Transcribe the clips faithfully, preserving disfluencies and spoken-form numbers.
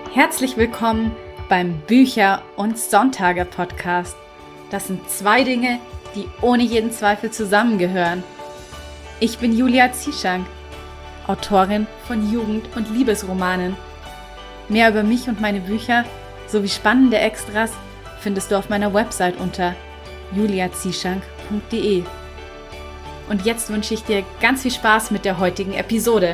Herzlich willkommen beim Bücher- und Sonntage-Podcast. Das sind zwei Dinge, die ohne jeden Zweifel zusammengehören. Ich bin Julia Zieschank, Autorin von Jugend- und Liebesromanen. Mehr über mich und meine Bücher sowie spannende Extras findest du auf meiner Website unter julia zieschank punkt de. Und jetzt wünsche ich dir ganz viel Spaß mit der heutigen Episode.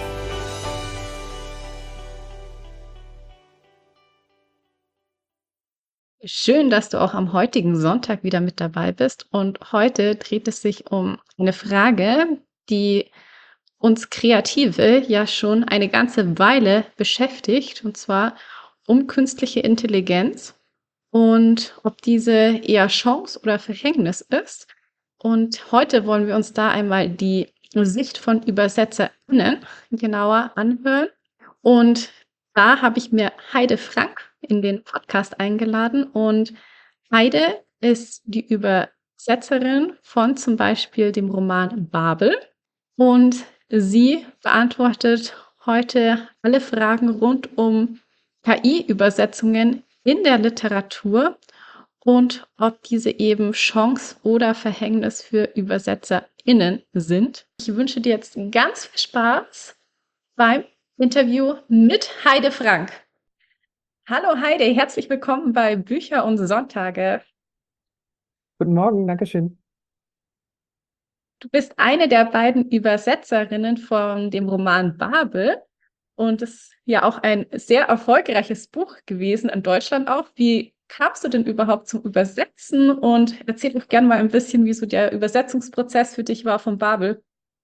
Schön, dass du auch am heutigen Sonntag wieder mit dabei bist. Und heute dreht es sich um eine Frage, die uns Kreative ja schon eine ganze Weile beschäftigt, und zwar um künstliche Intelligenz und ob diese eher Chance oder Verhängnis ist. Und heute wollen wir uns da einmal die Sicht von ÜbersetzerInnen genauer anhören. Und da habe ich mir Heide Frank in den Podcast eingeladen. Und Heide ist die Übersetzerin von zum Beispiel dem Roman Babel. Und sie beantwortet heute alle Fragen rund um K I-Übersetzungen in der Literatur und ob diese eben Chance oder Verhängnis für ÜbersetzerInnen sind. Ich wünsche dir jetzt ganz viel Spaß beim Interview mit Heide Frank. Hallo Heide, herzlich willkommen bei Bücher und Sonntage. Guten Morgen, Dankeschön. Du bist eine der beiden Übersetzerinnen von dem Roman Babel und es ist ja auch ein sehr erfolgreiches Buch gewesen, in Deutschland auch. Wie kamst du denn überhaupt zum Übersetzen? Und erzähl doch gerne mal ein bisschen, wie so der Übersetzungsprozess für dich war von Babel.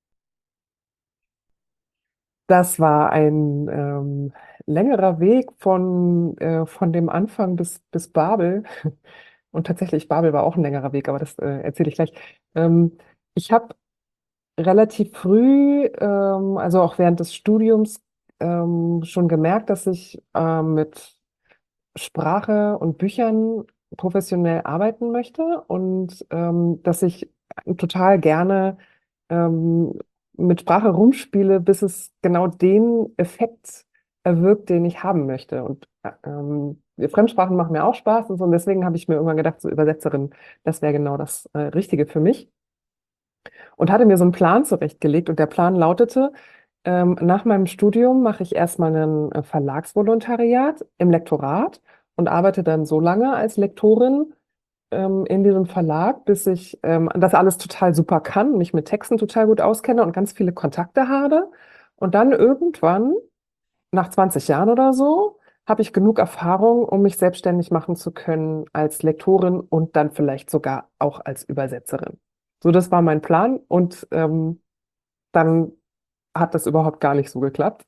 Das war ein ähm, längerer Weg von, äh, von dem Anfang bis, bis Babel. Und tatsächlich, Babel war auch ein längerer Weg, aber das äh, erzähle ich gleich. Ähm, ich habe relativ früh, ähm, also auch während des Studiums, ähm, schon gemerkt, dass ich äh, mit Sprache und Büchern professionell arbeiten möchte und ähm, dass ich total gerne ähm, mit Sprache rumspiele, bis es genau den Effekt erwirkt, den ich haben möchte. Und äh, ähm, Fremdsprachen machen mir auch Spaß und so. Und deswegen habe ich mir irgendwann gedacht, so Übersetzerin, das wäre genau das äh, Richtige für mich. Und hatte mir so einen Plan zurechtgelegt. Und der Plan lautete, ähm, nach meinem Studium mache ich erstmal ein äh, Verlagsvolontariat im Lektorat und arbeite dann so lange als Lektorin ähm, in diesem Verlag, bis ich ähm, das alles total super kann, mich mit Texten total gut auskenne und ganz viele Kontakte habe. Und dann irgendwann, nach zwanzig Jahren oder so, habe ich genug Erfahrung, um mich selbstständig machen zu können als Lektorin und dann vielleicht sogar auch als Übersetzerin. So, das war mein Plan und ähm, dann hat das überhaupt gar nicht so geklappt,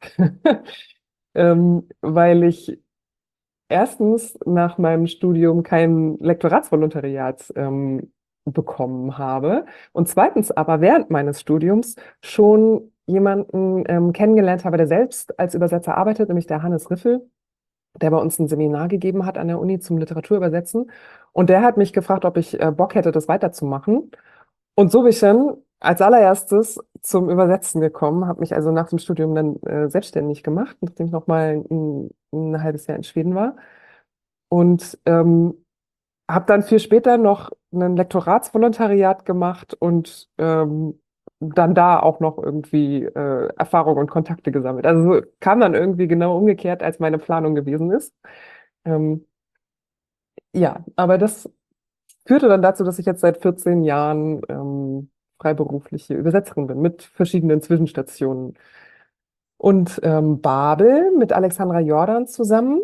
ähm, weil ich erstens nach meinem Studium kein Lektoratsvolontariat ähm, bekommen habe und zweitens aber während meines Studiums schon jemanden ähm, kennengelernt habe, der selbst als Übersetzer arbeitet, nämlich der Hannes Riffel, der bei uns ein Seminar gegeben hat an der Uni zum Literaturübersetzen. Und der hat mich gefragt, ob ich äh, Bock hätte, das weiterzumachen. Und so bin ich dann als allererstes zum Übersetzen gekommen, habe mich also nach dem Studium dann äh, selbstständig gemacht, nachdem ich noch mal ein, ein halbes Jahr in Schweden war. Und ähm, habe dann viel später noch ein Lektoratsvolontariat gemacht und ähm, dann da auch noch irgendwie äh, Erfahrung und Kontakte gesammelt. Also so kam dann irgendwie genau umgekehrt, als meine Planung gewesen ist. Ähm, ja, aber das führte dann dazu, dass ich jetzt seit vierzehn Jahren ähm, freiberufliche Übersetzerin bin mit verschiedenen Zwischenstationen. Und ähm, Babel mit Alexandra Jordan zusammen.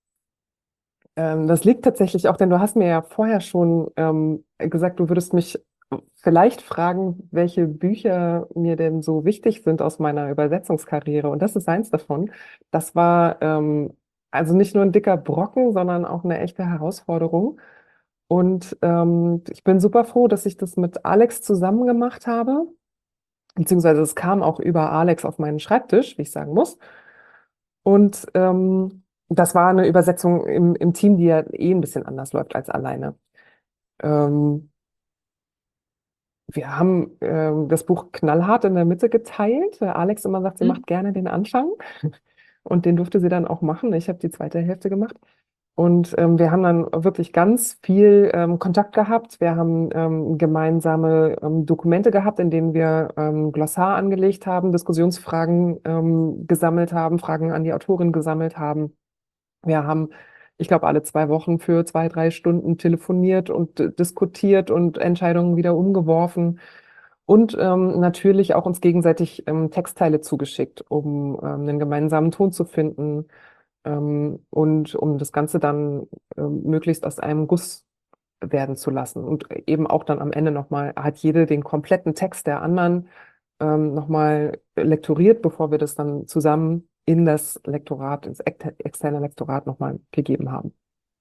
Ähm, das liegt tatsächlich auch, denn du hast mir ja vorher schon ähm, gesagt, du würdest mich vielleicht fragen, welche Bücher mir denn so wichtig sind aus meiner Übersetzungskarriere. Und das ist eins davon. Das war ähm, also nicht nur ein dicker Brocken, sondern auch eine echte Herausforderung. Und ähm, ich bin super froh, dass ich das mit Alex zusammen gemacht habe. Beziehungsweise es kam auch über Alex auf meinen Schreibtisch, wie ich sagen muss. Und ähm, das war eine Übersetzung im, im Team, die ja eh ein bisschen anders läuft als alleine. Ähm, wir haben ähm, das Buch knallhart in der Mitte geteilt. weil Alex immer sagt, sie Hm? macht gerne den Anfang. und den durfte sie dann auch machen. Ich habe die zweite Hälfte gemacht. Und ähm, wir haben dann wirklich ganz viel ähm, Kontakt gehabt. Wir haben ähm, gemeinsame ähm, Dokumente gehabt, in denen wir ähm, Glossar angelegt haben, Diskussionsfragen ähm, gesammelt haben, Fragen an die Autorin gesammelt haben. Wir haben, ich glaube, alle zwei Wochen für zwei, drei Stunden telefoniert und äh, diskutiert und Entscheidungen wieder umgeworfen. Und ähm, natürlich auch uns gegenseitig ähm, Textteile zugeschickt, um ähm, einen gemeinsamen Ton zu finden, ähm, und um das Ganze dann ähm, möglichst aus einem Guss werden zu lassen. Und eben auch dann am Ende nochmal, hat jede den kompletten Text der anderen ähm, nochmal lektoriert, bevor wir das dann zusammen in das Lektorat, ins ex- externe Lektorat nochmal gegeben haben.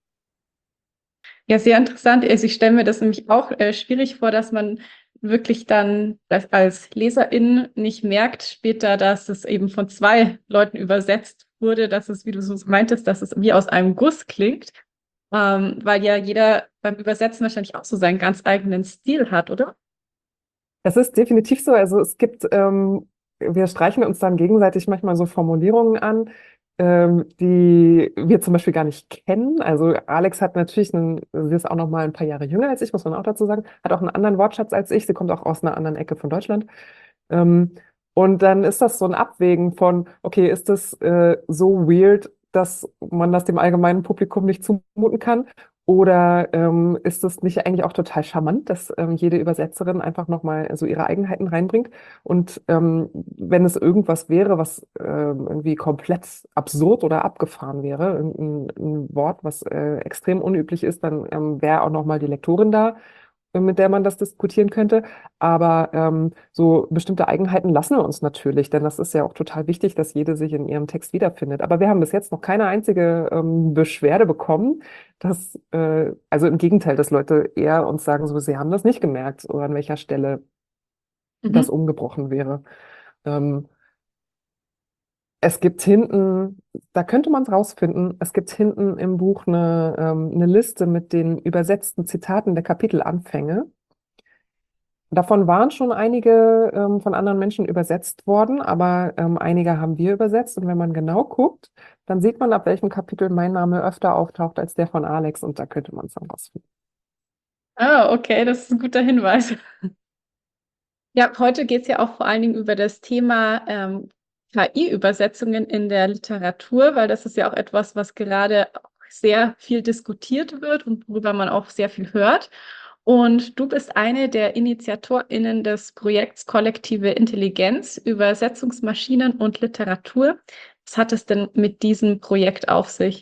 Ja, sehr interessant. Also ich stelle mir das nämlich auch äh, schwierig vor, dass man wirklich dann das als Leserin nicht merkt später, dass es eben von zwei Leuten übersetzt wurde, dass es, wie du so meintest, dass es wie aus einem Guss klingt, ähm, weil ja jeder beim Übersetzen wahrscheinlich auch so seinen ganz eigenen Stil hat, oder? Es ist definitiv so. Also es gibt, ähm, wir streichen uns dann gegenseitig manchmal so Formulierungen an, ähm, die wir zum Beispiel gar nicht kennen. Also Alex hat natürlich einen, sie ist auch noch mal ein paar Jahre jünger als ich, muss man auch dazu sagen, hat auch einen anderen Wortschatz als ich. Sie kommt auch aus einer anderen Ecke von Deutschland. Ähm, und dann ist das so ein Abwägen von, okay, ist das äh, so weird, dass man das dem allgemeinen Publikum nicht zumuten kann? Oder ähm, ist es nicht eigentlich auch total charmant, dass ähm, jede Übersetzerin einfach nochmal so ihre Eigenheiten reinbringt? Und ähm, wenn es irgendwas wäre, was ähm, irgendwie komplett absurd oder abgefahren wäre, ein, ein Wort, was äh, extrem unüblich ist, dann ähm, wäre auch nochmal die Lektorin da, äh, mit der man das diskutieren könnte. Aber ähm, so bestimmte Eigenheiten lassen wir uns natürlich, denn das ist ja auch total wichtig, dass jede sich in ihrem Text wiederfindet. Aber wir haben bis jetzt noch keine einzige ähm, Beschwerde bekommen, dass, äh, also im Gegenteil, dass Leute eher uns sagen, so, sie haben das nicht gemerkt oder an welcher Stelle das Mhm. umgebrochen wäre. Ähm, Es gibt hinten, da könnte man es rausfinden, es gibt hinten im Buch eine, ähm, eine Liste mit den übersetzten Zitaten der Kapitelanfänge. Davon waren schon einige ähm, von anderen Menschen übersetzt worden, aber ähm, einige haben wir übersetzt. Und wenn man genau guckt, dann sieht man, ab welchem Kapitel mein Name öfter auftaucht als der von Alex. Und da könnte man es dann rausfinden. Ah, okay, das ist ein guter Hinweis. Ja, heute geht es ja auch vor allen Dingen über das Thema ähm, K I-Übersetzungen in der Literatur, weil das ist ja auch etwas, was gerade sehr viel diskutiert wird und worüber man auch sehr viel hört. Und du bist eine der InitiatorInnen des Projekts Kollektive Intelligenz, Übersetzungsmaschinen und Literatur. Was hat es denn mit diesem Projekt auf sich?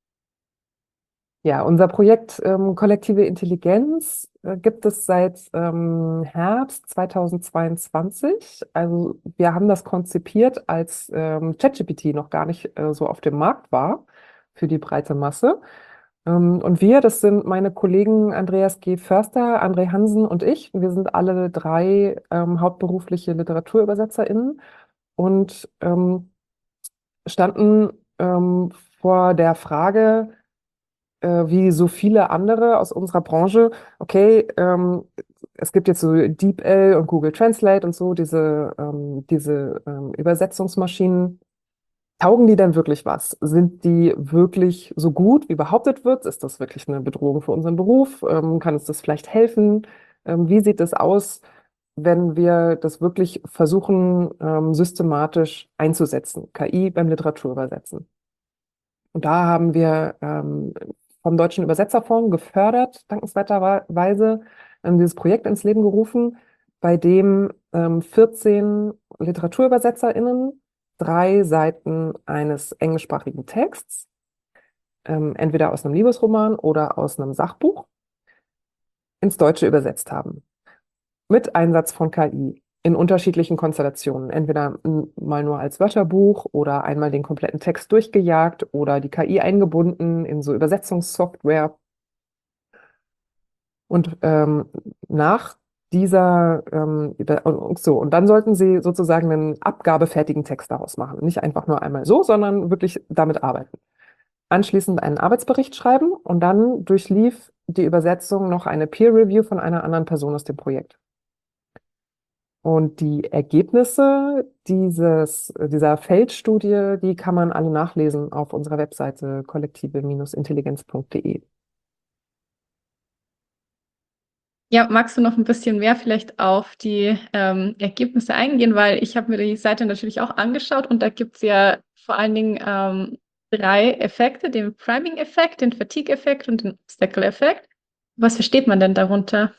Ja, unser Projekt ähm, Kollektive Intelligenz äh, gibt es seit ähm, Herbst zweitausendzweiundzwanzig. Also wir haben das konzipiert, als ähm, ChatGPT noch gar nicht äh, so auf dem Markt war für die breite Masse. Ähm, und wir, das sind meine Kollegen Andreas G. Förster, André Hansen und ich. Wir sind alle drei ähm, hauptberufliche LiteraturübersetzerInnen und ähm, standen ähm, vor der Frage, äh, wie so viele andere aus unserer Branche, okay, ähm, es gibt jetzt so DeepL und Google Translate und so, diese, ähm, diese ähm, Übersetzungsmaschinen. Taugen die denn wirklich was? Sind die wirklich so gut, wie behauptet wird? Ist das wirklich eine Bedrohung für unseren Beruf? Ähm, kann uns das vielleicht helfen? Ähm, wie sieht es aus, wenn wir das wirklich versuchen, ähm, systematisch einzusetzen? K I beim Literaturübersetzen. Und da haben wir ähm, vom Deutschen Übersetzerfonds gefördert, dankenswerterweise, ähm, dieses Projekt ins Leben gerufen, bei dem ähm, vierzehn LiteraturübersetzerInnen drei Seiten eines englischsprachigen Texts, ähm, entweder aus einem Liebesroman oder aus einem Sachbuch, ins Deutsche übersetzt haben. Mit Einsatz von K I in unterschiedlichen Konstellationen. Entweder m, mal nur als Wörterbuch oder einmal den kompletten Text durchgejagt oder die K I eingebunden in so Übersetzungssoftware. Und ähm, nach dieser, ähm, da- und so, und dann sollten Sie sozusagen einen abgabefertigen Text daraus machen. Nicht einfach nur einmal so, sondern wirklich damit arbeiten. Anschließend einen Arbeitsbericht schreiben und dann durchlief die Übersetzung noch eine Peer Review von einer anderen Person aus dem Projekt. Und die Ergebnisse dieses, dieser Feldstudie, die kann man alle nachlesen auf unserer Webseite kollektive Intelligenz punkt de. Ja, magst du noch ein bisschen mehr vielleicht auf die ähm, Ergebnisse eingehen? Weil ich habe mir die Seite natürlich auch angeschaut und da gibt es ja vor allen Dingen ähm, drei Effekte, den Priming-Effekt, den Fatigue-Effekt und den Obstacle-Effekt. Was versteht man denn darunter?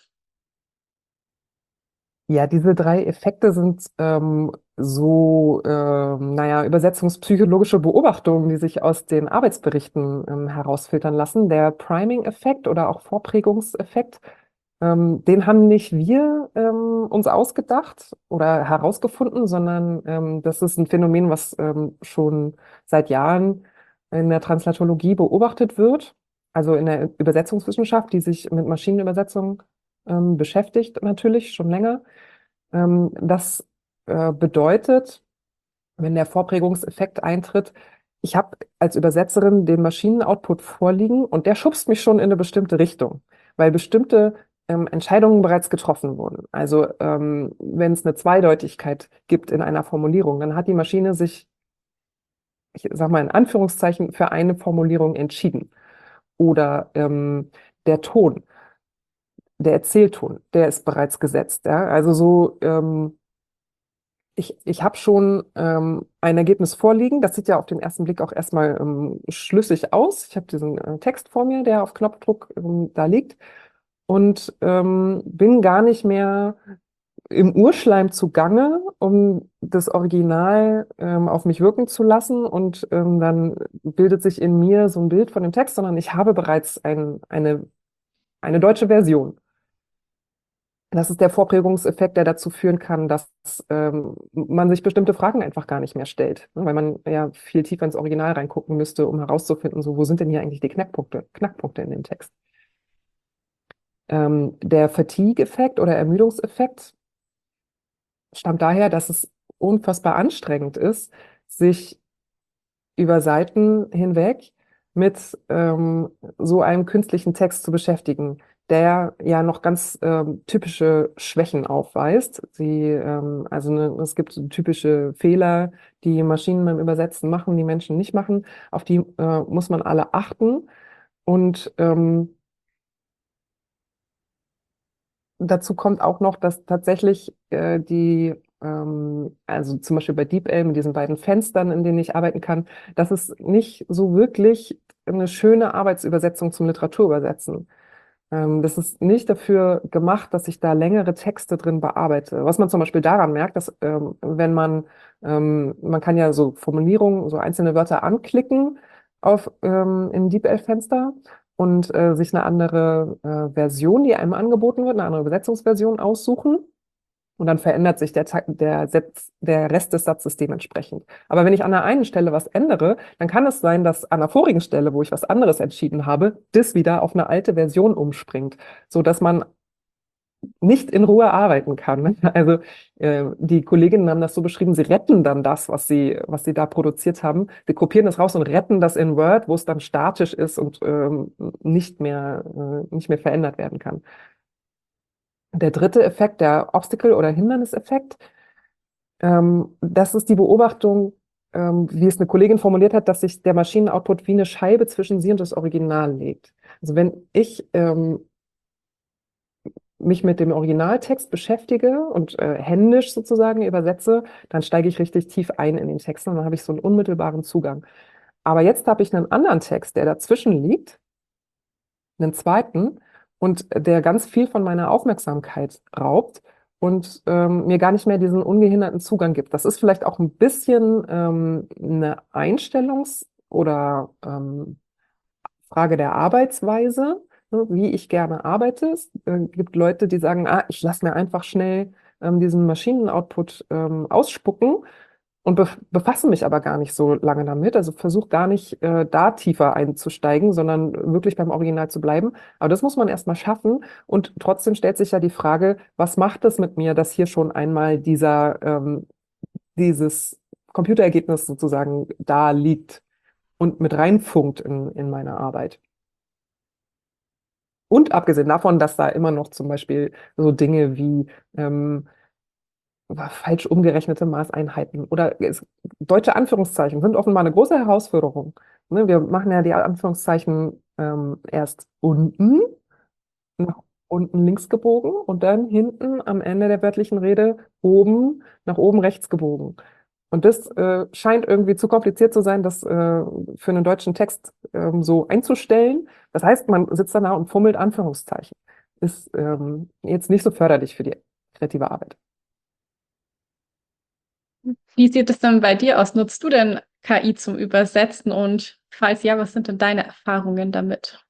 Ja, diese drei Effekte sind ähm, so, ähm, naja, übersetzungspsychologische Beobachtungen, die sich aus den Arbeitsberichten ähm, herausfiltern lassen. Der Priming-Effekt oder auch Vorprägungseffekt, ähm, den haben nicht wir ähm, uns ausgedacht oder herausgefunden, sondern ähm, das ist ein Phänomen, was ähm, schon seit Jahren in der Translatologie beobachtet wird, also in der Übersetzungswissenschaft, die sich mit Maschinenübersetzung ähm, beschäftigt, natürlich schon länger. Ähm, das äh, bedeutet, wenn der Vorprägungseffekt eintritt, ich habe als Übersetzerin den Maschinenoutput vorliegen und der schubst mich schon in eine bestimmte Richtung, weil bestimmte ähm, Entscheidungen bereits getroffen wurden. Also ähm, wenn es eine Zweideutigkeit gibt in einer Formulierung, dann hat die Maschine sich, ich sage mal in Anführungszeichen, für eine Formulierung entschieden. Oder ähm, der Ton, der Erzählton, der ist bereits gesetzt. Ja? Also so ähm, Ich, ich habe schon ähm, ein Ergebnis vorliegen. Das sieht ja auf den ersten Blick auch erstmal ähm, schlüssig aus. Ich habe diesen äh, Text vor mir, der auf Knopfdruck ähm, da liegt und ähm, bin gar nicht mehr im Urschleim zugange, um das Original ähm, auf mich wirken zu lassen und ähm, dann bildet sich in mir so ein Bild von dem Text, sondern ich habe bereits ein, eine, eine deutsche Version. Das ist der Vorprägungseffekt, der dazu führen kann, dass ähm, man sich bestimmte Fragen einfach gar nicht mehr stellt, ne? Weil man ja viel tiefer ins Original reingucken müsste, um herauszufinden, so, wo sind denn hier eigentlich die Knackpunkte, Knackpunkte in dem Text. Ähm, der Fatigue-Effekt oder Ermüdungseffekt stammt daher, dass es unfassbar anstrengend ist, sich über Seiten hinweg mit ähm, so einem künstlichen Text zu beschäftigen, der ja noch ganz ähm, typische Schwächen aufweist. Sie, ähm, also ne, es gibt so typische Fehler, die Maschinen beim Übersetzen machen, die Menschen nicht machen. Auf die äh, muss man alle achten. Und ähm, dazu kommt auch noch, dass tatsächlich äh, die, ähm, also zum Beispiel bei DeepL mit diesen beiden Fenstern, in denen ich arbeiten kann, dass es nicht so wirklich eine schöne Arbeitsübersetzung zum Literaturübersetzen. Ähm, das ist nicht dafür gemacht, dass ich da längere Texte drin bearbeite. Was man zum Beispiel daran merkt, dass ähm, wenn man, ähm, man kann ja so Formulierungen, so einzelne Wörter anklicken auf ähm, im DeepL-Fenster und äh, sich eine andere äh, Version, die einem angeboten wird, eine andere Übersetzungsversion aussuchen. Und dann verändert sich der, Ta- der, Satz, der Rest des Satzes dementsprechend. Aber wenn ich an der einen Stelle was ändere, dann kann es sein, dass an der vorigen Stelle, wo ich was anderes entschieden habe, das wieder auf eine alte Version umspringt, so dass man nicht in Ruhe arbeiten kann. Also äh, die Kolleginnen haben das so beschrieben, sie retten dann das, was sie, was sie da produziert haben. Sie kopieren das raus und retten das in Word, wo es dann statisch ist und ähm, nicht mehr, äh, nicht mehr verändert werden kann. Der dritte Effekt, der Obstacle- oder Hinderniseffekt, ähm, das ist die Beobachtung, ähm, wie es eine Kollegin formuliert hat, dass sich der Maschinenoutput wie eine Scheibe zwischen sie und das Original legt. Also wenn ich ähm, mich mit dem Originaltext beschäftige und äh, händisch sozusagen übersetze, dann steige ich richtig tief ein in den Text und dann habe ich so einen unmittelbaren Zugang. Aber jetzt habe ich einen anderen Text, der dazwischen liegt, einen zweiten, und der ganz viel von meiner Aufmerksamkeit raubt und ähm, mir gar nicht mehr diesen ungehinderten Zugang gibt. Das ist vielleicht auch ein bisschen ähm, eine Einstellungs- oder ähm, Frage der Arbeitsweise, ne, wie ich gerne arbeite. Es äh, gibt Leute, die sagen, ah, ich lasse mir einfach schnell ähm, diesen Maschinenoutput ähm, ausspucken und bef befasse mich aber gar nicht so lange damit. Also versuche gar nicht äh, da tiefer einzusteigen, sondern wirklich beim Original zu bleiben. Aber das muss man erstmal schaffen. Und trotzdem stellt sich ja die Frage, was macht es mit mir, dass hier schon einmal dieser, ähm, dieses Computerergebnis sozusagen da liegt und mit reinfunkt in, in meine Arbeit. Und abgesehen davon, dass da immer noch zum Beispiel so Dinge wie ähm, falsch umgerechnete Maßeinheiten oder es, deutsche Anführungszeichen sind offenbar eine große Herausforderung. Ne, wir machen ja die Anführungszeichen ähm, erst unten, nach unten links gebogen und dann hinten am Ende der wörtlichen Rede oben, nach oben rechts gebogen. Und das äh, scheint irgendwie zu kompliziert zu sein, das äh, für einen deutschen Text ähm, so einzustellen. Das heißt, man sitzt da und fummelt Anführungszeichen. Ist ähm, jetzt nicht so förderlich für die kreative Arbeit. Wie sieht es denn bei dir aus? Nutzt du denn K I zum Übersetzen? Und falls ja, was sind denn deine Erfahrungen damit?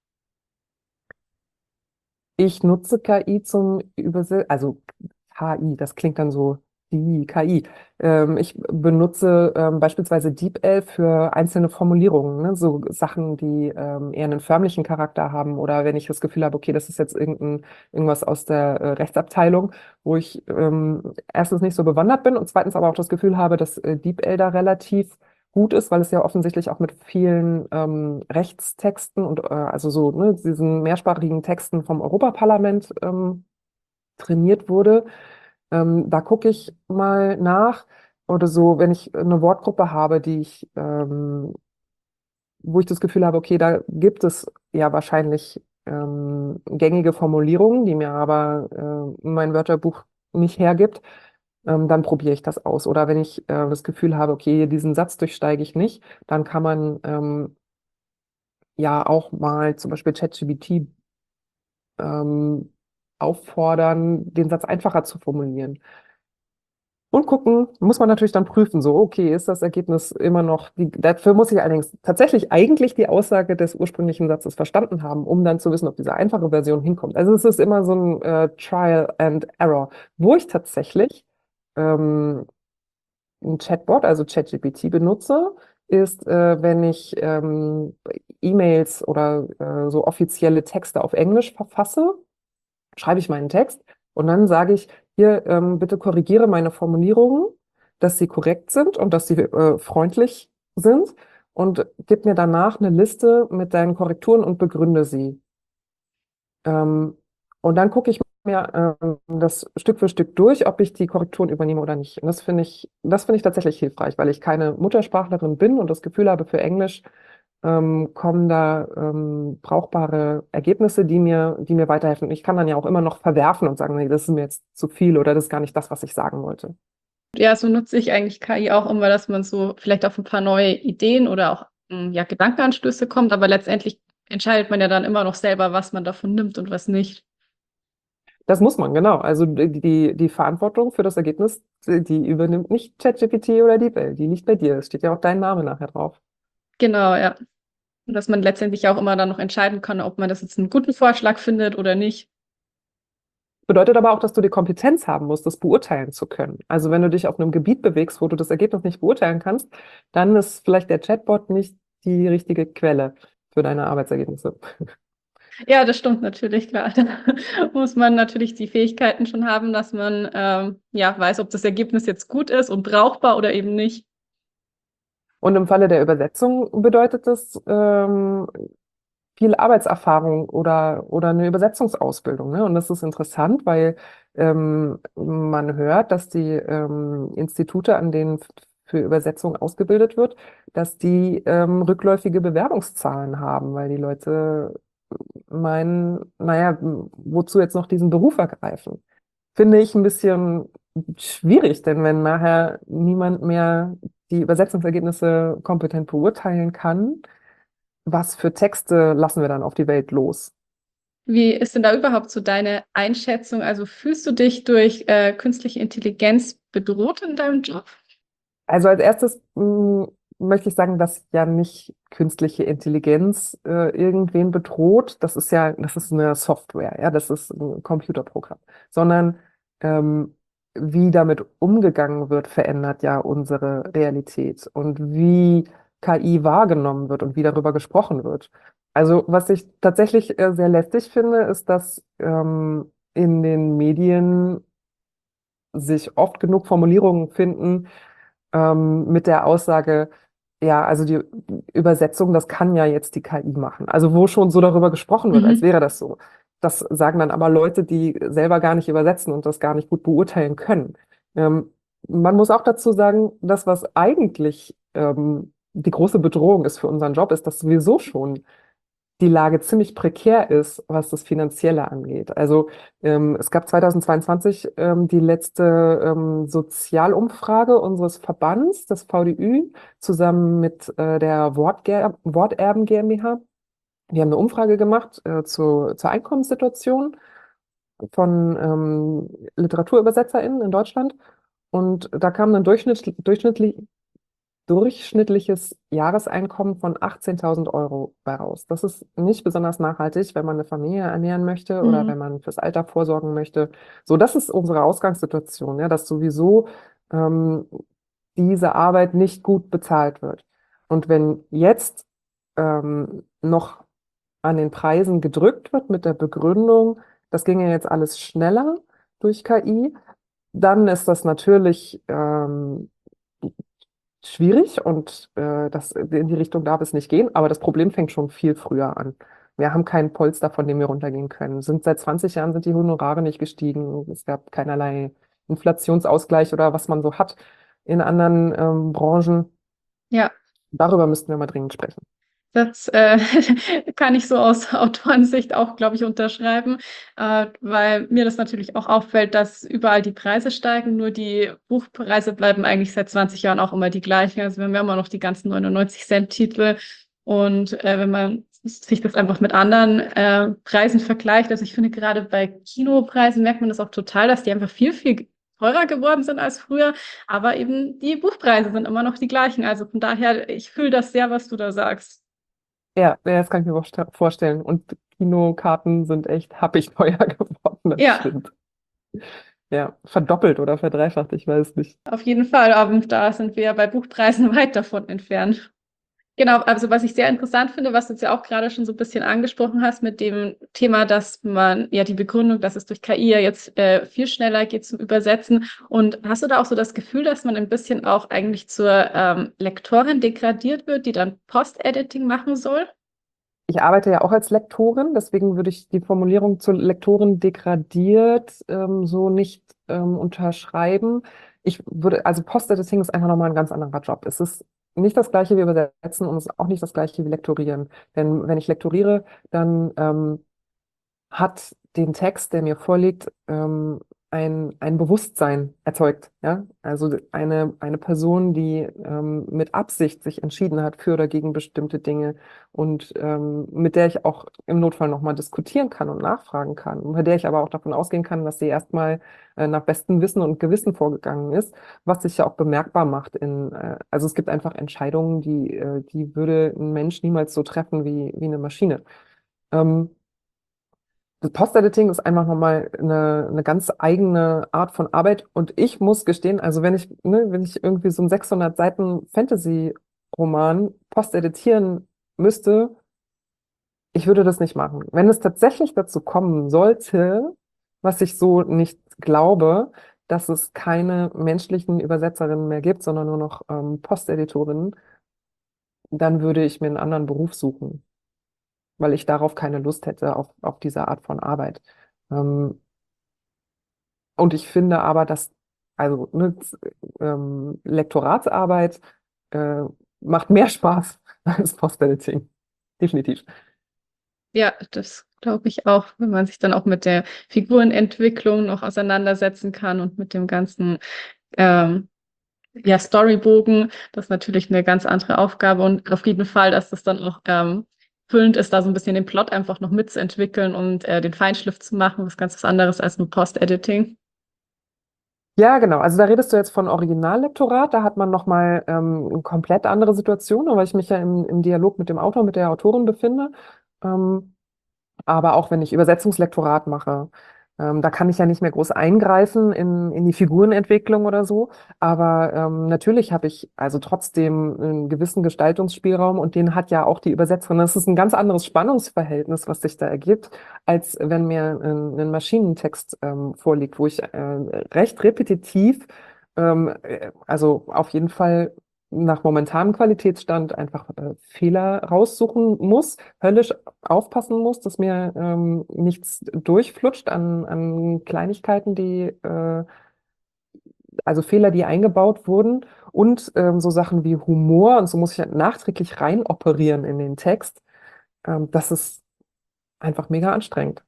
Ich nutze K I zum Übersetzen, also K I, das klingt dann so, die K I. Ähm, ich benutze ähm, beispielsweise DeepL für einzelne Formulierungen, ne? So Sachen, die ähm, eher einen förmlichen Charakter haben oder wenn ich das Gefühl habe, okay, das ist jetzt irgendein, irgendwas aus der äh, Rechtsabteilung, wo ich ähm, erstens nicht so bewandert bin und zweitens aber auch das Gefühl habe, dass äh, DeepL da relativ gut ist, weil es ja offensichtlich auch mit vielen ähm, Rechtstexten und äh, also so ne, diesen mehrsprachigen Texten vom Europaparlament ähm, trainiert wurde. Ähm, da gucke ich mal nach oder so, wenn ich eine Wortgruppe habe, die ich, ähm, wo ich das Gefühl habe, okay, da gibt es ja wahrscheinlich ähm, gängige Formulierungen, die mir aber äh, mein Wörterbuch nicht hergibt, ähm, dann probiere ich das aus. Oder wenn ich äh, das Gefühl habe, okay, diesen Satz durchsteige ich nicht, dann kann man ähm, ja auch mal zum Beispiel ChatGPT ähm, auffordern, den Satz einfacher zu formulieren. Und gucken, muss man natürlich dann prüfen, so, okay, ist das Ergebnis immer noch, die, dafür muss ich allerdings tatsächlich eigentlich die Aussage des ursprünglichen Satzes verstanden haben, um dann zu wissen, ob diese einfache Version hinkommt. Also es ist immer so ein äh, Trial and Error, wo ich tatsächlich ähm, ein Chatbot, also ChatGPT benutze, ist, äh, wenn ich ähm, E-Mails oder äh, so offizielle Texte auf Englisch verfasse, schreibe ich meinen Text und dann sage ich, hier, ähm, bitte korrigiere meine Formulierungen, dass sie korrekt sind und dass sie äh, freundlich sind und gib mir danach eine Liste mit deinen Korrekturen und begründe sie. Ähm, und dann gucke ich mir ähm, das Stück für Stück durch, ob ich die Korrekturen übernehme oder nicht. Und das finde ich, das finde ich tatsächlich hilfreich, weil ich keine Muttersprachlerin bin und das Gefühl habe, für Englisch ähm, kommen da ähm, brauchbare Ergebnisse, die mir, die mir weiterhelfen. Und ich kann dann ja auch immer noch verwerfen und sagen, nee, das ist mir jetzt zu viel oder das ist gar nicht das, was ich sagen wollte. Ja, so nutze ich eigentlich K I auch immer, dass man so vielleicht auf ein paar neue Ideen oder auch hm, ja, Gedankenanstöße kommt, aber letztendlich entscheidet man ja dann immer noch selber, was man davon nimmt und was nicht. Das muss man, genau. Also die, die, die Verantwortung für das Ergebnis, die übernimmt nicht ChatGPT oder DeepL, die liegt bei dir. Es steht ja auch dein Name nachher drauf. Genau, ja. Und dass man letztendlich auch immer dann noch entscheiden kann, ob man das jetzt einen guten Vorschlag findet oder nicht. Bedeutet aber auch, dass du die Kompetenz haben musst, das beurteilen zu können. Also wenn du dich auf einem Gebiet bewegst, wo du das Ergebnis nicht beurteilen kannst, dann ist vielleicht der Chatbot nicht die richtige Quelle für deine Arbeitsergebnisse. Ja, das stimmt natürlich, klar. Da muss man natürlich die Fähigkeiten schon haben, dass man ähm, ja weiß, ob das Ergebnis jetzt gut ist und brauchbar oder eben nicht. Und im Falle der Übersetzung bedeutet das ähm, viel Arbeitserfahrung oder, oder eine Übersetzungsausbildung. Ne? Und das ist interessant, weil ähm, man hört, dass die ähm, Institute, an denen f- für Übersetzung ausgebildet wird, dass die ähm, rückläufige Bewerbungszahlen haben, weil die Leute meinen, naja, wozu jetzt noch diesen Beruf ergreifen? Finde ich ein bisschen schwierig, denn wenn nachher niemand mehr die Übersetzungsergebnisse kompetent beurteilen kann, was für Texte lassen wir dann auf die Welt los? Wie ist denn da überhaupt so deine Einschätzung? Also fühlst du dich durch äh, künstliche Intelligenz bedroht in deinem Job? Also als erstes mh, möchte ich sagen, dass ja nicht künstliche Intelligenz äh, irgendwen bedroht. Das ist ja, das ist eine Software, ja, das ist ein Computerprogramm, sondern ähm, wie damit umgegangen wird, verändert ja unsere Realität und wie K I wahrgenommen wird und wie darüber gesprochen wird. Also was ich tatsächlich äh, sehr lästig finde, ist, dass ähm, in den Medien sich oft genug Formulierungen finden, ähm, mit der Aussage, ja, also die Übersetzung, das kann ja jetzt die K I machen. Also wo schon so darüber gesprochen wird, als Mhm. wäre das so. Das sagen dann aber Leute, die selber gar nicht übersetzen und das gar nicht gut beurteilen können. Ähm, man muss auch dazu sagen, das, was eigentlich ähm, die große Bedrohung ist für unseren Job, ist, dass sowieso schon die Lage ziemlich prekär ist, was das Finanzielle angeht. Also ähm, es gab zweitausendzweiundzwanzig ähm, die letzte ähm, Sozialumfrage unseres Verbands, des V D Ü, zusammen mit äh, der Wortger Worterben GmbH. Die haben eine Umfrage gemacht äh, zu, zur Einkommenssituation von ähm, LiteraturübersetzerInnen in Deutschland. Und da kam ein durchschnittlich, durchschnittlich, durchschnittliches Jahreseinkommen von achtzehntausend Euro bei raus. Das ist nicht besonders nachhaltig, wenn man eine Familie ernähren möchte oder Mhm. wenn man fürs Alter vorsorgen möchte. So, das ist unsere Ausgangssituation, ja, dass sowieso ähm, diese Arbeit nicht gut bezahlt wird. Und wenn jetzt ähm, noch an den Preisen gedrückt wird mit der Begründung, das ginge jetzt alles schneller durch K I, dann ist das natürlich ähm, schwierig und äh, das, in die Richtung darf es nicht gehen, aber das Problem fängt schon viel früher an. Wir haben keinen Polster, von dem wir runtergehen können. Sind seit zwanzig Jahren sind die Honorare nicht gestiegen. Es gab keinerlei Inflationsausgleich oder was man so hat in anderen ähm, Branchen. Ja. Darüber müssten wir mal dringend sprechen. Das äh, kann ich so aus Autorensicht auch, glaube ich, unterschreiben, äh, weil mir das natürlich auch auffällt, dass überall die Preise steigen, nur die Buchpreise bleiben eigentlich seit zwanzig Jahren auch immer die gleichen. Also wir haben ja immer noch die ganzen neunundneunzig Cent Titel und äh, wenn man sich das einfach mit anderen äh, Preisen vergleicht, also ich finde gerade bei Kinopreisen merkt man das auch total, dass die einfach viel, viel teurer geworden sind als früher, aber eben die Buchpreise sind immer noch die gleichen. Also von daher, ich fühle das sehr, was du da sagst. Ja, ja, das kann ich mir vorste- vorstellen. Und Kinokarten sind echt happig teuer geworden, das Ja, stimmt. Ja, verdoppelt oder verdreifacht, ich weiß nicht. auf jeden Fall. Aber da sind wir ja bei Buchpreisen weit davon entfernt. Genau, also was ich sehr interessant finde, was du jetzt ja auch gerade schon so ein bisschen angesprochen hast mit dem Thema, dass man ja die Begründung, dass es durch K I ja jetzt äh, viel schneller geht zum Übersetzen. Und hast du da auch so das Gefühl, dass man ein bisschen auch eigentlich zur ähm, Lektorin degradiert wird, die dann Post-Editing machen soll? Ich arbeite ja auch als Lektorin, deswegen würde ich die Formulierung zur Lektorin degradiert ähm, so nicht ähm, unterschreiben. Ich würde, also Post-Editing ist einfach nochmal ein ganz anderer Job. Es ist nicht das gleiche wie Übersetzen und es ist auch nicht das gleiche wie Lektorieren. Denn wenn ich lektoriere, dann ähm, hat den Text, der mir vorliegt, ähm, ein, ein Bewusstsein erzeugt. Ja? Also eine, eine Person, die ähm, mit Absicht sich entschieden hat für oder gegen bestimmte Dinge und ähm, mit der ich auch im Notfall nochmal diskutieren kann und nachfragen kann, bei der ich aber auch davon ausgehen kann, dass sie erstmal äh, nach bestem Wissen und Gewissen vorgegangen ist, was sich ja auch bemerkbar macht in, äh, also es gibt einfach Entscheidungen, die, äh, die würde ein Mensch niemals so treffen wie, wie eine Maschine. Ähm, Das Post-Editing ist einfach nochmal eine, eine ganz eigene Art von Arbeit. Und ich muss gestehen, also wenn ich, ne, wenn ich irgendwie so einen sechshundert Seiten Fantasy-Roman post-editieren müsste, ich würde das nicht machen. Wenn es tatsächlich dazu kommen sollte, was ich so nicht glaube, dass es keine menschlichen Übersetzerinnen mehr gibt, sondern nur noch ähm, Post-Editorinnen, dann würde ich mir einen anderen Beruf suchen, weil ich darauf keine Lust hätte, auf, auf diese Art von Arbeit. Ähm, Und ich finde aber, dass, also ne, z- ähm, Lektoratsarbeit äh, macht mehr Spaß als Post-Editing. Definitiv. Ja, das glaube ich auch, wenn man sich dann auch mit der Figurenentwicklung noch auseinandersetzen kann und mit dem ganzen ähm, ja, Storybogen. Das ist natürlich eine ganz andere Aufgabe und auf jeden Fall, dass das dann auch ähm, füllend ist, da so ein bisschen den Plot einfach noch mitzuentwickeln und äh, den Feinschliff zu machen, was ganz was anderes als nur Post-Editing. Ja, genau. Also da redest du jetzt von Originallektorat. Da hat man nochmal ähm, eine komplett andere Situation, weil ich mich ja im, im Dialog mit dem Autor, mit der Autorin befinde. Ähm, Aber auch wenn ich Übersetzungslektorat mache, ähm, da kann ich ja nicht mehr groß eingreifen in, in die Figurenentwicklung oder so. Aber ähm, natürlich habe ich also trotzdem einen gewissen Gestaltungsspielraum und den hat ja auch die Übersetzerin. Das ist ein ganz anderes Spannungsverhältnis, was sich da ergibt, als wenn mir ein, ein Maschinentext ähm, vorliegt, wo ich äh, recht repetitiv, ähm, äh, also auf jeden Fall nach momentanem Qualitätsstand einfach äh, Fehler raussuchen muss, höllisch aufpassen muss, dass mir ähm, nichts durchflutscht an, an Kleinigkeiten, die, äh, also Fehler, die eingebaut wurden und ähm, so Sachen wie Humor und so muss ich halt nachträglich rein operieren in den Text. Ähm, das ist einfach mega anstrengend.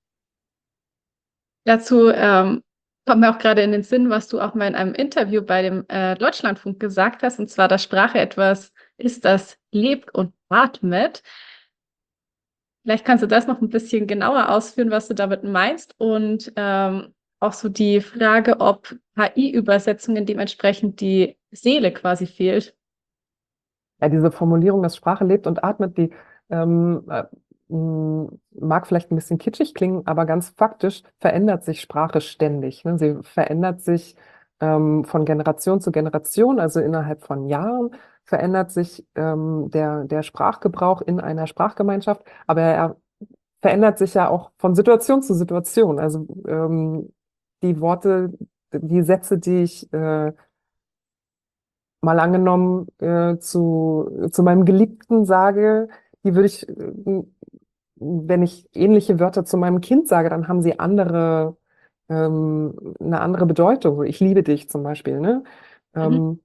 Dazu ähm, kommt mir auch gerade in den Sinn, was du auch mal in einem Interview bei dem äh, Deutschlandfunk gesagt hast, und zwar, dass Sprache etwas ist, das lebt und atmet. Vielleicht kannst du das noch ein bisschen genauer ausführen, was du damit meinst und ähm, auch so die Frage, ob K I-Übersetzungen dementsprechend die Seele quasi fehlt. Ja, diese Formulierung, dass Sprache lebt und atmet, die ähm, äh, m, mag vielleicht ein bisschen kitschig klingen, aber ganz faktisch verändert sich Sprache ständig. Ne? Sie verändert sich ähm, von Generation zu Generation, also innerhalb von Jahren verändert sich ähm, der, der Sprachgebrauch in einer Sprachgemeinschaft, aber er verändert sich ja auch von Situation zu Situation. Also ähm, die Worte, die Sätze, die ich äh, mal angenommen äh, zu, zu meinem Geliebten sage, die würde ich, äh, wenn ich ähnliche Wörter zu meinem Kind sage, dann haben sie andere, ähm, eine andere Bedeutung. Ich liebe dich zum Beispiel, ne? Mhm. Ähm,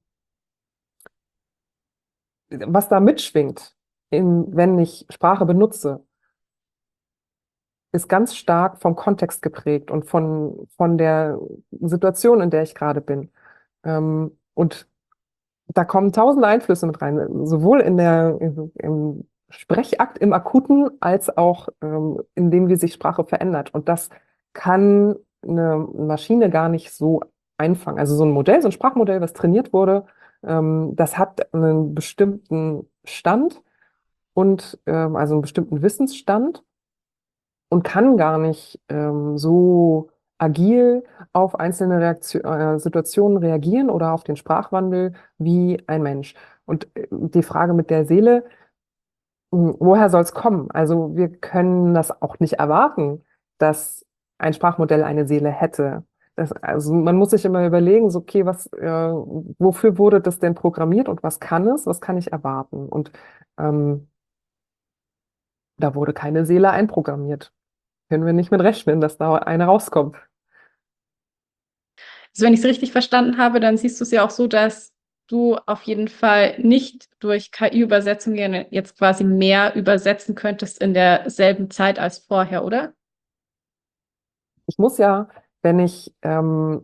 was da mitschwingt, in, wenn ich Sprache benutze, ist ganz stark vom Kontext geprägt und von, von der Situation, in der ich gerade bin. Ähm, und da kommen tausende Einflüsse mit rein, sowohl in der, im Sprechakt, im Akuten, als auch ähm, in dem, wie sich Sprache verändert. Und das kann eine Maschine gar nicht so einfangen. Also so ein Modell, so ein Sprachmodell, was trainiert wurde, ähm, das hat einen bestimmten Stand und ähm, also einen bestimmten Wissensstand und kann gar nicht ähm, so agil auf einzelne Reaktio äh, Situationen reagieren oder auf den Sprachwandel wie ein Mensch. Und äh, die Frage mit der Seele, mh, woher soll es kommen? Also wir können das auch nicht erwarten, dass ein Sprachmodell eine Seele hätte. Das, also man muss sich immer überlegen, so, okay, was, äh, wofür wurde das denn programmiert und was kann es, was kann ich erwarten? Und ähm, da wurde keine Seele einprogrammiert. Können wir nicht mit rechnen, dass da eine rauskommt. Also wenn ich es richtig verstanden habe, dann siehst du es ja auch so, dass du auf jeden Fall nicht durch K I-Übersetzungen jetzt quasi mehr übersetzen könntest in derselben Zeit als vorher, oder? Ich muss ja, wenn ich ähm,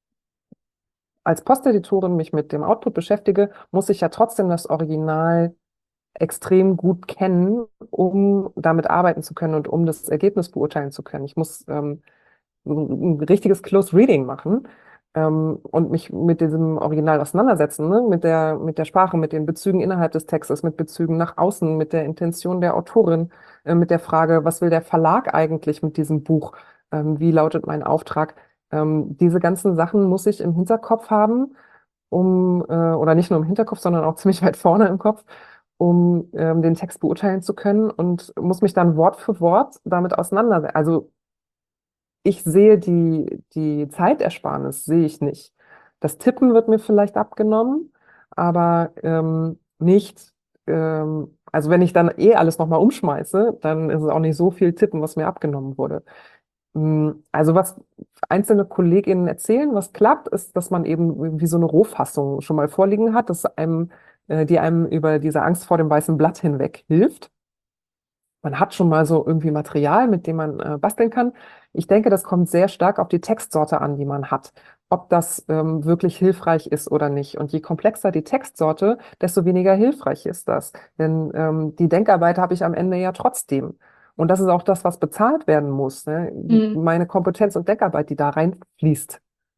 als Posteditorin mich mit dem Output beschäftige, muss ich ja trotzdem das Original extrem gut kennen, um damit arbeiten zu können und um das Ergebnis beurteilen zu können. Ich muss ähm, ein richtiges Close Reading machen ähm, und mich mit diesem Original auseinandersetzen, ne? Mit der, mit der Sprache, mit den Bezügen innerhalb des Textes, mit Bezügen nach außen, mit der Intention der Autorin, äh, mit der Frage, was will der Verlag eigentlich mit diesem Buch? Ähm, wie lautet mein Auftrag? Ähm, diese ganzen Sachen muss ich im Hinterkopf haben, um, äh, oder nicht nur im Hinterkopf, sondern auch ziemlich weit vorne im Kopf, um ähm, den Text beurteilen zu können und muss mich dann Wort für Wort damit auseinandersetzen. Also ich sehe die, die Zeitersparnis, sehe ich nicht. Das Tippen wird mir vielleicht abgenommen, aber ähm, nicht, ähm, also wenn ich dann eh alles nochmal umschmeiße, dann ist es auch nicht so viel Tippen, was mir abgenommen wurde. Mm, Also was einzelne KollegInnen erzählen, was klappt, ist, dass man eben wie so eine Rohfassung schon mal vorliegen hat, dass einem, äh, die einem über diese Angst vor dem weißen Blatt hinweg hilft. Man hat schon mal so irgendwie Material, mit dem man äh, basteln kann. Ich denke, das kommt sehr stark auf die Textsorte an, die man hat, ob das ähm, wirklich hilfreich ist oder nicht. Und je komplexer die Textsorte, desto weniger hilfreich ist das. Denn ähm, die Denkarbeit habe ich am Ende ja trotzdem. Und das ist auch das, was bezahlt werden muss, ne? Hm. Meine Kompetenz und Denkarbeit, die da reinfließt.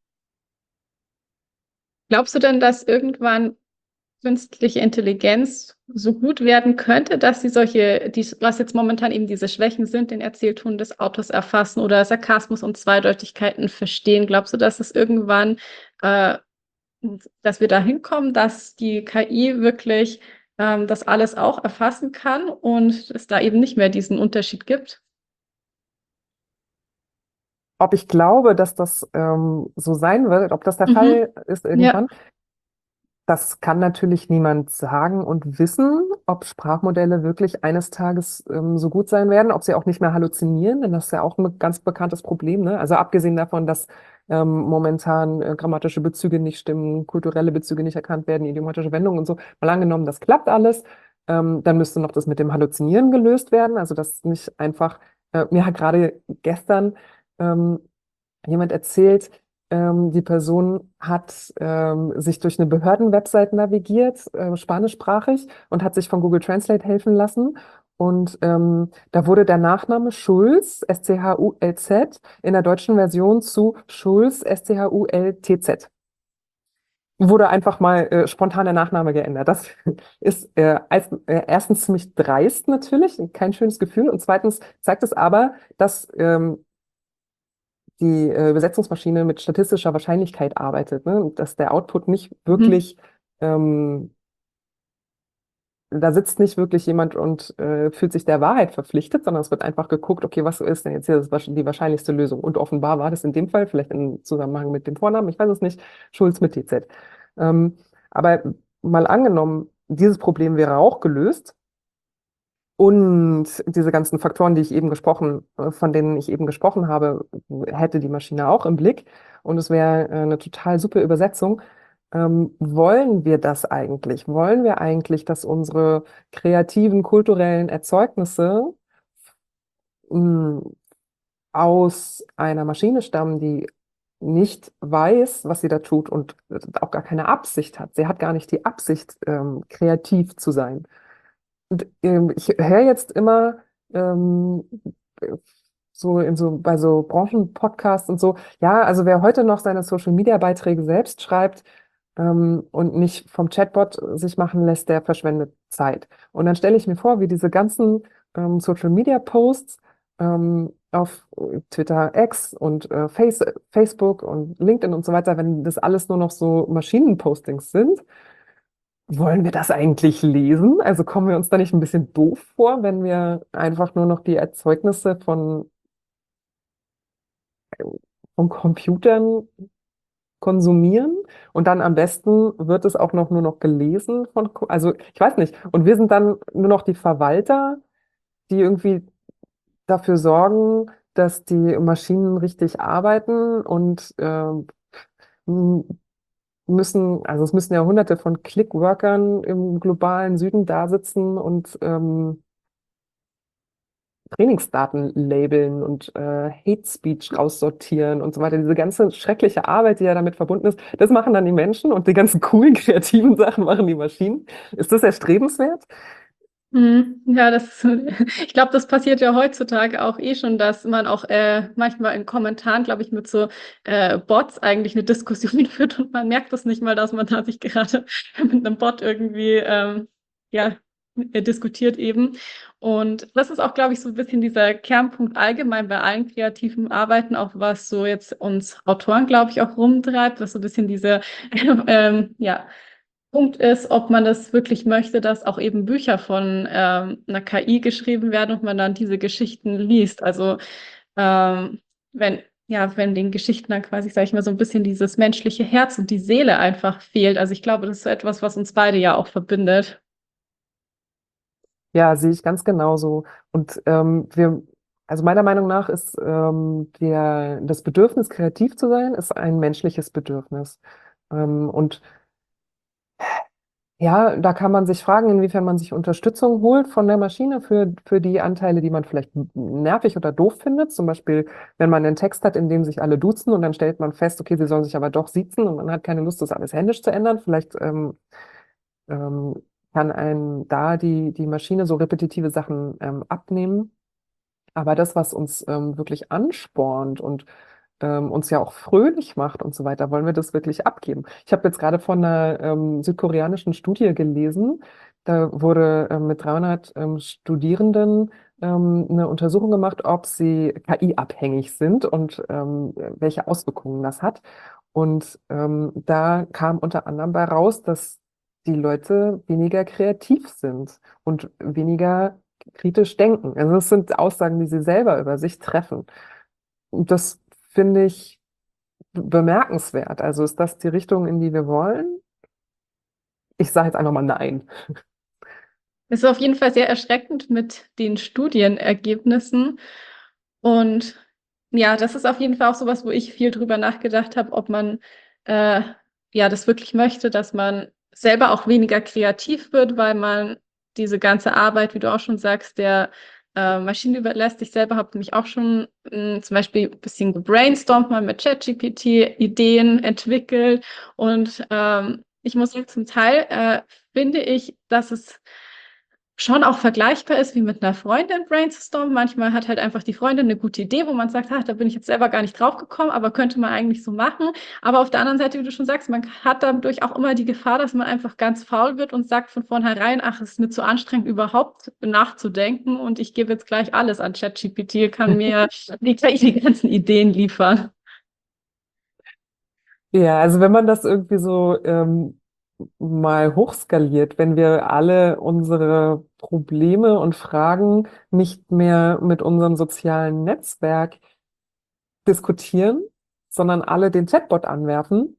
Glaubst du denn, dass irgendwann künstliche Intelligenz so gut werden könnte, dass sie solche, die, was jetzt momentan eben diese Schwächen sind, den Erzählton des Autors erfassen oder Sarkasmus und Zweideutigkeiten verstehen? Glaubst du, dass es irgendwann, äh, dass wir da hinkommen, dass die K I wirklich ähm, das alles auch erfassen kann und es da eben nicht mehr diesen Unterschied gibt? Ob ich glaube, dass das ähm, so sein wird, ob das der Mhm. Fall ist Ja. irgendwann, das kann natürlich niemand sagen und wissen. ob Sprachmodelle wirklich eines Tages ähm, so gut sein werden, ob sie auch nicht mehr halluzinieren, denn das ist ja auch ein ganz bekanntes Problem, ne? Also abgesehen davon, dass ähm, momentan äh, grammatische Bezüge nicht stimmen, kulturelle Bezüge nicht erkannt werden, idiomatische Wendungen und so. Mal angenommen, das klappt alles, ähm, dann müsste noch das mit dem Halluzinieren gelöst werden. Also das nicht einfach, äh, mir hat gerade gestern ähm, jemand erzählt, ähm, die Person hat ähm, sich durch eine Behördenwebsite navigiert, äh, spanischsprachig, und hat sich von Google Translate helfen lassen. Und ähm, da wurde der Nachname Schulz, S C H U L Z, in der deutschen Version zu Schulz, S C H U L T Z. Wurde einfach mal äh, spontan der Nachname geändert. Das ist äh, als, äh, erstens ziemlich dreist natürlich, kein schönes Gefühl. Und zweitens zeigt es aber, dass ähm, die äh, Übersetzungsmaschine mit statistischer Wahrscheinlichkeit arbeitet, ne? Und dass der Output nicht Mhm. wirklich, ähm, da sitzt nicht wirklich jemand und äh, fühlt sich der Wahrheit verpflichtet, sondern es wird einfach geguckt, okay, was ist denn jetzt hier das, wahrsch- die wahrscheinlichste Lösung? Und offenbar war das in dem Fall, vielleicht im Zusammenhang mit dem Vornamen, ich weiß es nicht, Schulz mit T Z. Ähm, aber mal angenommen, dieses Problem wäre auch gelöst. Und diese ganzen Faktoren, die ich eben gesprochen, äh, von denen ich eben gesprochen habe, hätte die Maschine auch im Blick. Und es wäre äh, eine total super Übersetzung. Ähm, wollen wir das eigentlich? Wollen wir eigentlich, dass unsere kreativen, kulturellen Erzeugnisse mh, aus einer Maschine stammen, die nicht weiß, was sie da tut und auch gar keine Absicht hat? Sie hat gar nicht die Absicht, ähm, kreativ zu sein. Und ähm, ich höre jetzt immer ähm, so in so bei so Branchenpodcasts und so, ja, also wer heute noch seine Social Media Beiträge selbst schreibt ähm, und nicht vom Chatbot sich machen lässt, der verschwendet Zeit. Und dann stelle ich mir vor, wie diese ganzen ähm, Social Media Posts ähm, auf Twitter X und äh, Face, Facebook und LinkedIn und so weiter, wenn das alles nur noch so Maschinenpostings sind. Wollen wir das eigentlich lesen? Also kommen wir uns da nicht ein bisschen doof vor, wenn wir einfach nur noch die Erzeugnisse von, von Computern konsumieren und dann am besten wird es auch noch nur noch gelesen von, Ko- also ich weiß nicht. Und wir sind dann nur noch die Verwalter, die irgendwie dafür sorgen, dass die Maschinen richtig arbeiten und äh, müssen, also es müssen ja hunderte von Clickworkern im globalen Süden da sitzen und ähm, Trainingsdaten labeln und äh, Hate Speech raussortieren und so weiter. Diese ganze schreckliche Arbeit, die ja damit verbunden ist, das machen dann die Menschen und die ganzen coolen, kreativen Sachen machen die Maschinen. Ist das erstrebenswert? Mhm. Ja, das, ich glaube, das passiert ja heutzutage auch eh schon, dass man auch äh, manchmal in Kommentaren, glaube ich, mit so äh, Bots eigentlich eine Diskussion führt und man merkt das nicht mal, dass man da sich gerade mit einem Bot irgendwie ähm, ja, äh, diskutiert eben. Und das ist auch, glaube ich, so ein bisschen dieser Kernpunkt allgemein bei allen kreativen Arbeiten, auch was so jetzt uns Autoren, glaube ich, auch rumtreibt, was so ein bisschen diese ähm, ja, Punkt ist, ob man das wirklich möchte, dass auch eben Bücher von ähm, einer K I geschrieben werden und man dann diese Geschichten liest. Also ähm, wenn, ja, wenn den Geschichten dann quasi, sage ich mal, so ein bisschen dieses menschliche Herz und die Seele einfach fehlt. Also ich glaube, das ist so etwas, was uns beide ja auch verbindet. Ja, sehe ich ganz genauso. Und ähm, wir, also meiner Meinung nach ist ähm, der, das Bedürfnis, kreativ zu sein, ist ein menschliches Bedürfnis. Ähm, und ja, da kann man sich fragen, inwiefern man sich Unterstützung holt von der Maschine für, für die Anteile, die man vielleicht nervig oder doof findet. Zum Beispiel, wenn man einen Text hat, in dem sich alle duzen und dann stellt man fest, okay, sie sollen sich aber doch siezen und man hat keine Lust, das alles händisch zu ändern. Vielleicht ähm, ähm, kann einem da die, die Maschine so repetitive Sachen ähm, abnehmen. Aber das, was uns ähm, wirklich anspornt und ähm, uns ja auch fröhlich macht und so weiter, wollen wir das wirklich abgeben? Ich habe jetzt gerade von einer ähm, südkoreanischen Studie gelesen. Da wurde ähm, mit dreihundert ähm, Studierenden ähm, eine Untersuchung gemacht, ob sie K I-abhängig sind und ähm, welche Auswirkungen das hat. Und ähm, da kam unter anderem bei raus, dass die Leute weniger kreativ sind und weniger kritisch denken. Also das sind Aussagen, die sie selber über sich treffen. Und das finde ich bemerkenswert. Also ist das die Richtung, in die wir wollen? Ich sage jetzt einfach mal nein. Es ist auf jeden Fall sehr erschreckend mit den Studienergebnissen. Und ja, das ist auf jeden Fall auch so was, wo ich viel drüber nachgedacht habe, ob man äh, ja das wirklich möchte, dass man selber auch weniger kreativ wird, weil man diese ganze Arbeit, wie du auch schon sagst, der äh, Maschine überlässt. Ich selber habe mich auch schon mh, zum Beispiel ein bisschen gebrainstormt, mal mit ChatGPT Ideen entwickelt. Und ähm, ich muss sagen, zum Teil äh, finde ich, dass es schon auch vergleichbar ist wie mit einer Freundin brainstormen. Manchmal hat halt einfach die Freundin eine gute Idee, wo man sagt, ach, da bin ich jetzt selber gar nicht drauf gekommen, aber könnte man eigentlich so machen. Aber auf der anderen Seite, wie du schon sagst, man hat dadurch auch immer die Gefahr, dass man einfach ganz faul wird und sagt von vornherein, ach, es ist mir zu anstrengend, überhaupt nachzudenken und ich gebe jetzt gleich alles an ChatGPT, kann mir die K I die ganzen Ideen liefern. Ja, also wenn man das irgendwie so ähm, mal hochskaliert, wenn wir alle unsere Probleme und Fragen nicht mehr mit unserem sozialen Netzwerk diskutieren, sondern alle den Chatbot anwerfen,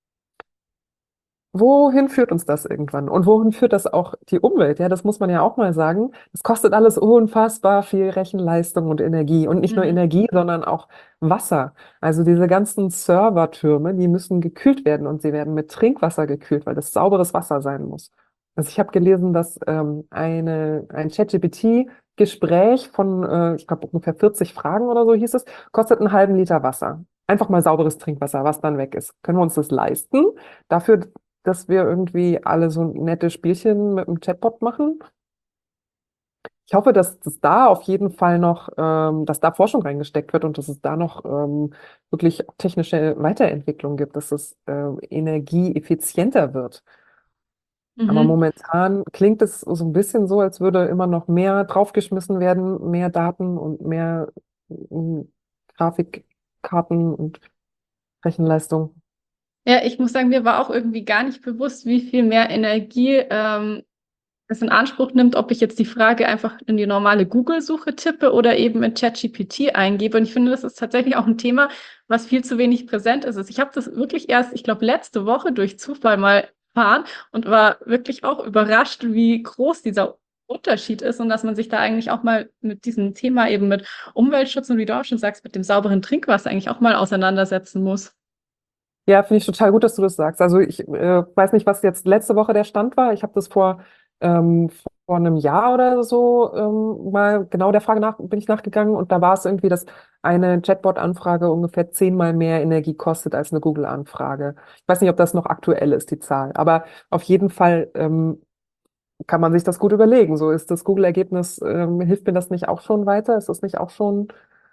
wohin führt uns das irgendwann? Und wohin führt das auch die Umwelt? Ja, das muss man ja auch mal sagen. Es kostet alles unfassbar viel Rechenleistung und Energie. Und nicht nur Mhm. Energie, sondern auch Wasser. Also diese ganzen Servertürme, die müssen gekühlt werden und sie werden mit Trinkwasser gekühlt, weil das sauberes Wasser sein muss. Also ich habe gelesen, dass ähm, eine, ein ChatGPT-Gespräch von, äh, ich glaube, ungefähr vierzig Fragen oder so hieß es, kostet einen halben Liter Wasser. Einfach mal sauberes Trinkwasser, was dann weg ist. Können wir uns das leisten? Dafür, dass wir irgendwie alle so nette Spielchen mit dem Chatbot machen. Ich hoffe, dass es da auf jeden Fall noch, ähm, dass da Forschung reingesteckt wird und dass es da noch ähm, wirklich technische Weiterentwicklung gibt, dass es äh, energieeffizienter wird. Aber Mhm. momentan klingt es so ein bisschen so, als würde immer noch mehr draufgeschmissen werden, mehr Daten und mehr äh, Grafikkarten und Rechenleistung. Ja, ich muss sagen, mir war auch irgendwie gar nicht bewusst, wie viel mehr Energie ähm, es in Anspruch nimmt, ob ich jetzt die Frage einfach in die normale Google-Suche tippe oder eben in ChatGPT eingebe. Und ich finde, das ist tatsächlich auch ein Thema, was viel zu wenig präsent ist. Also ich habe das wirklich erst, ich glaube, letzte Woche durch Zufall mal erfahren und war wirklich auch überrascht, wie groß dieser Unterschied ist und dass man sich da eigentlich auch mal mit diesem Thema eben mit Umweltschutz und wie du auch schon sagst, mit dem sauberen Trinkwasser eigentlich auch mal auseinandersetzen muss. Ja, finde ich total gut, dass du das sagst. Also ich äh, weiß nicht, was jetzt letzte Woche der Stand war. Ich habe das vor, ähm, vor einem Jahr oder so ähm, mal genau der Frage nach, bin ich nachgegangen und da war es irgendwie, dass eine Chatbot-Anfrage ungefähr zehnmal mehr Energie kostet als eine Google-Anfrage. Ich weiß nicht, ob das noch aktuell ist, die Zahl. Aber auf jeden Fall ähm, kann man sich das gut überlegen. So ist das Google-Ergebnis, ähm, hilft mir das nicht auch schon weiter? Ist das nicht auch schon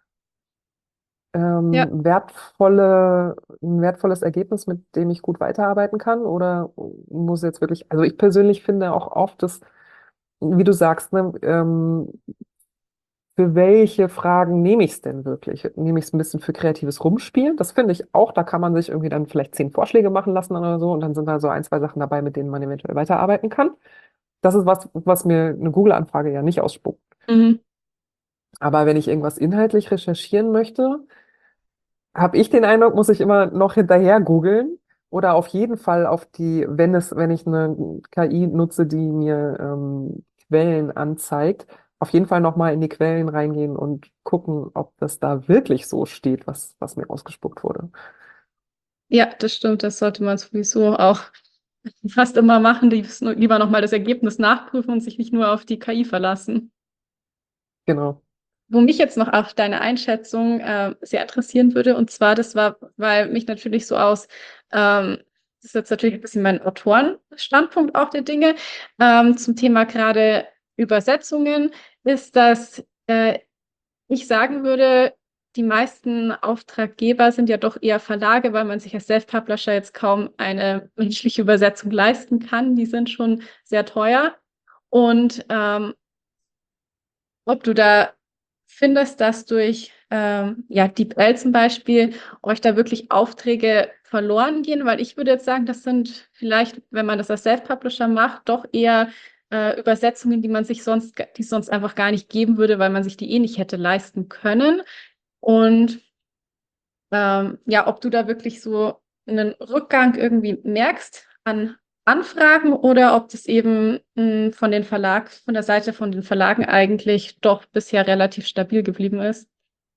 Ja, ähm, wertvolle, ein wertvolles Ergebnis, mit dem ich gut weiterarbeiten kann? Oder muss jetzt wirklich, also ich persönlich finde auch oft, dass, wie du sagst, ne, ähm, für welche Fragen nehme ich es denn wirklich? Nehme ich es ein bisschen für kreatives Rumspielen? Das finde ich auch, da kann man sich irgendwie dann vielleicht zehn Vorschläge machen lassen oder so und dann sind da so ein, zwei Sachen dabei, mit denen man eventuell weiterarbeiten kann. Das ist was, was mir eine Google-Anfrage ja nicht ausspuckt. mhm. Aber wenn ich irgendwas inhaltlich recherchieren möchte, habe ich den Eindruck, muss ich immer noch hinterher googeln oder auf jeden Fall auf die, wenn es, wenn ich eine K I nutze, die mir ähm, Quellen anzeigt, auf jeden Fall nochmal in die Quellen reingehen und gucken, ob das da wirklich so steht, was, was mir ausgespuckt wurde. Ja, das stimmt. Das sollte man sowieso auch fast immer machen. Die lieber nochmal das Ergebnis nachprüfen und sich nicht nur auf die K I verlassen. Genau. Wo mich jetzt noch auf deine Einschätzung äh, sehr interessieren würde, und zwar, das war, weil mich natürlich so aus, ähm, das ist jetzt natürlich ein bisschen mein Autorenstandpunkt auch der Dinge, ähm, zum Thema gerade Übersetzungen, ist, dass äh, ich sagen würde, die meisten Auftraggeber sind ja doch eher Verlage, weil man sich als Self-Publisher jetzt kaum eine menschliche Übersetzung leisten kann. Die sind schon sehr teuer. Und ähm, ob du da findest, dass durch ähm, ja, DeepL zum Beispiel euch da wirklich Aufträge verloren gehen, weil ich würde jetzt sagen, das sind vielleicht, wenn man das als Self-Publisher macht, doch eher äh, Übersetzungen, die man sich sonst, die es sonst einfach gar nicht geben würde, weil man sich die eh nicht hätte leisten können. Und ähm, ja, ob du da wirklich so einen Rückgang irgendwie merkst an Anfragen oder ob das eben mh, von den Verlag, von der Seite von den Verlagen eigentlich doch bisher relativ stabil geblieben ist.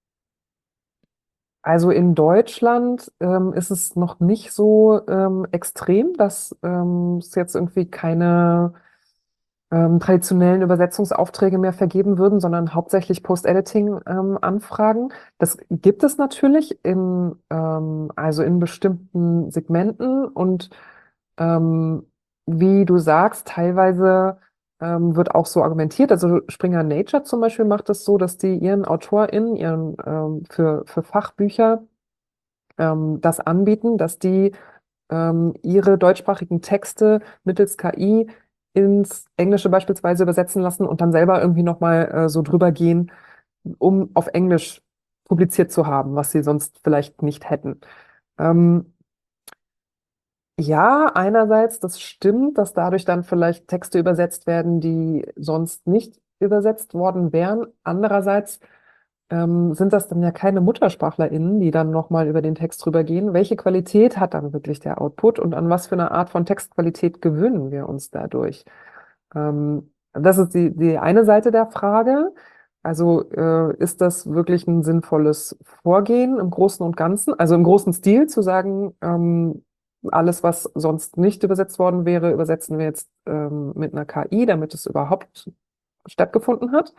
Also in Deutschland ähm, ist es noch nicht so ähm, extrem, dass ähm, es jetzt irgendwie keine ähm, traditionellen Übersetzungsaufträge mehr vergeben würden, sondern hauptsächlich Post-Editing-Anfragen. Das gibt es natürlich in, ähm, also in bestimmten Segmenten und ähm, wie du sagst, teilweise ähm, wird auch so argumentiert. Also Springer Nature zum Beispiel macht es so, dass die ihren AutorInnen, ihren ähm, für, für Fachbücher ähm, das anbieten, dass die ähm, ihre deutschsprachigen Texte mittels K I ins Englische beispielsweise übersetzen lassen und dann selber irgendwie nochmal äh, so drüber gehen, um auf Englisch publiziert zu haben, was sie sonst vielleicht nicht hätten. Ähm, ja, einerseits, das stimmt, dass dadurch dann vielleicht Texte übersetzt werden, die sonst nicht übersetzt worden wären. Andererseits ähm, sind das dann ja keine MuttersprachlerInnen, die dann nochmal über den Text drüber gehen. Welche Qualität hat dann wirklich der Output und an was für eine Art von Textqualität gewöhnen wir uns dadurch? Ähm, das ist die, die eine Seite der Frage. Also äh, ist das wirklich ein sinnvolles Vorgehen im Großen und Ganzen? Also im großen Stil zu sagen, ähm, alles, was sonst nicht übersetzt worden wäre, übersetzen wir jetzt ähm, mit einer K I, damit es überhaupt stattgefunden hat.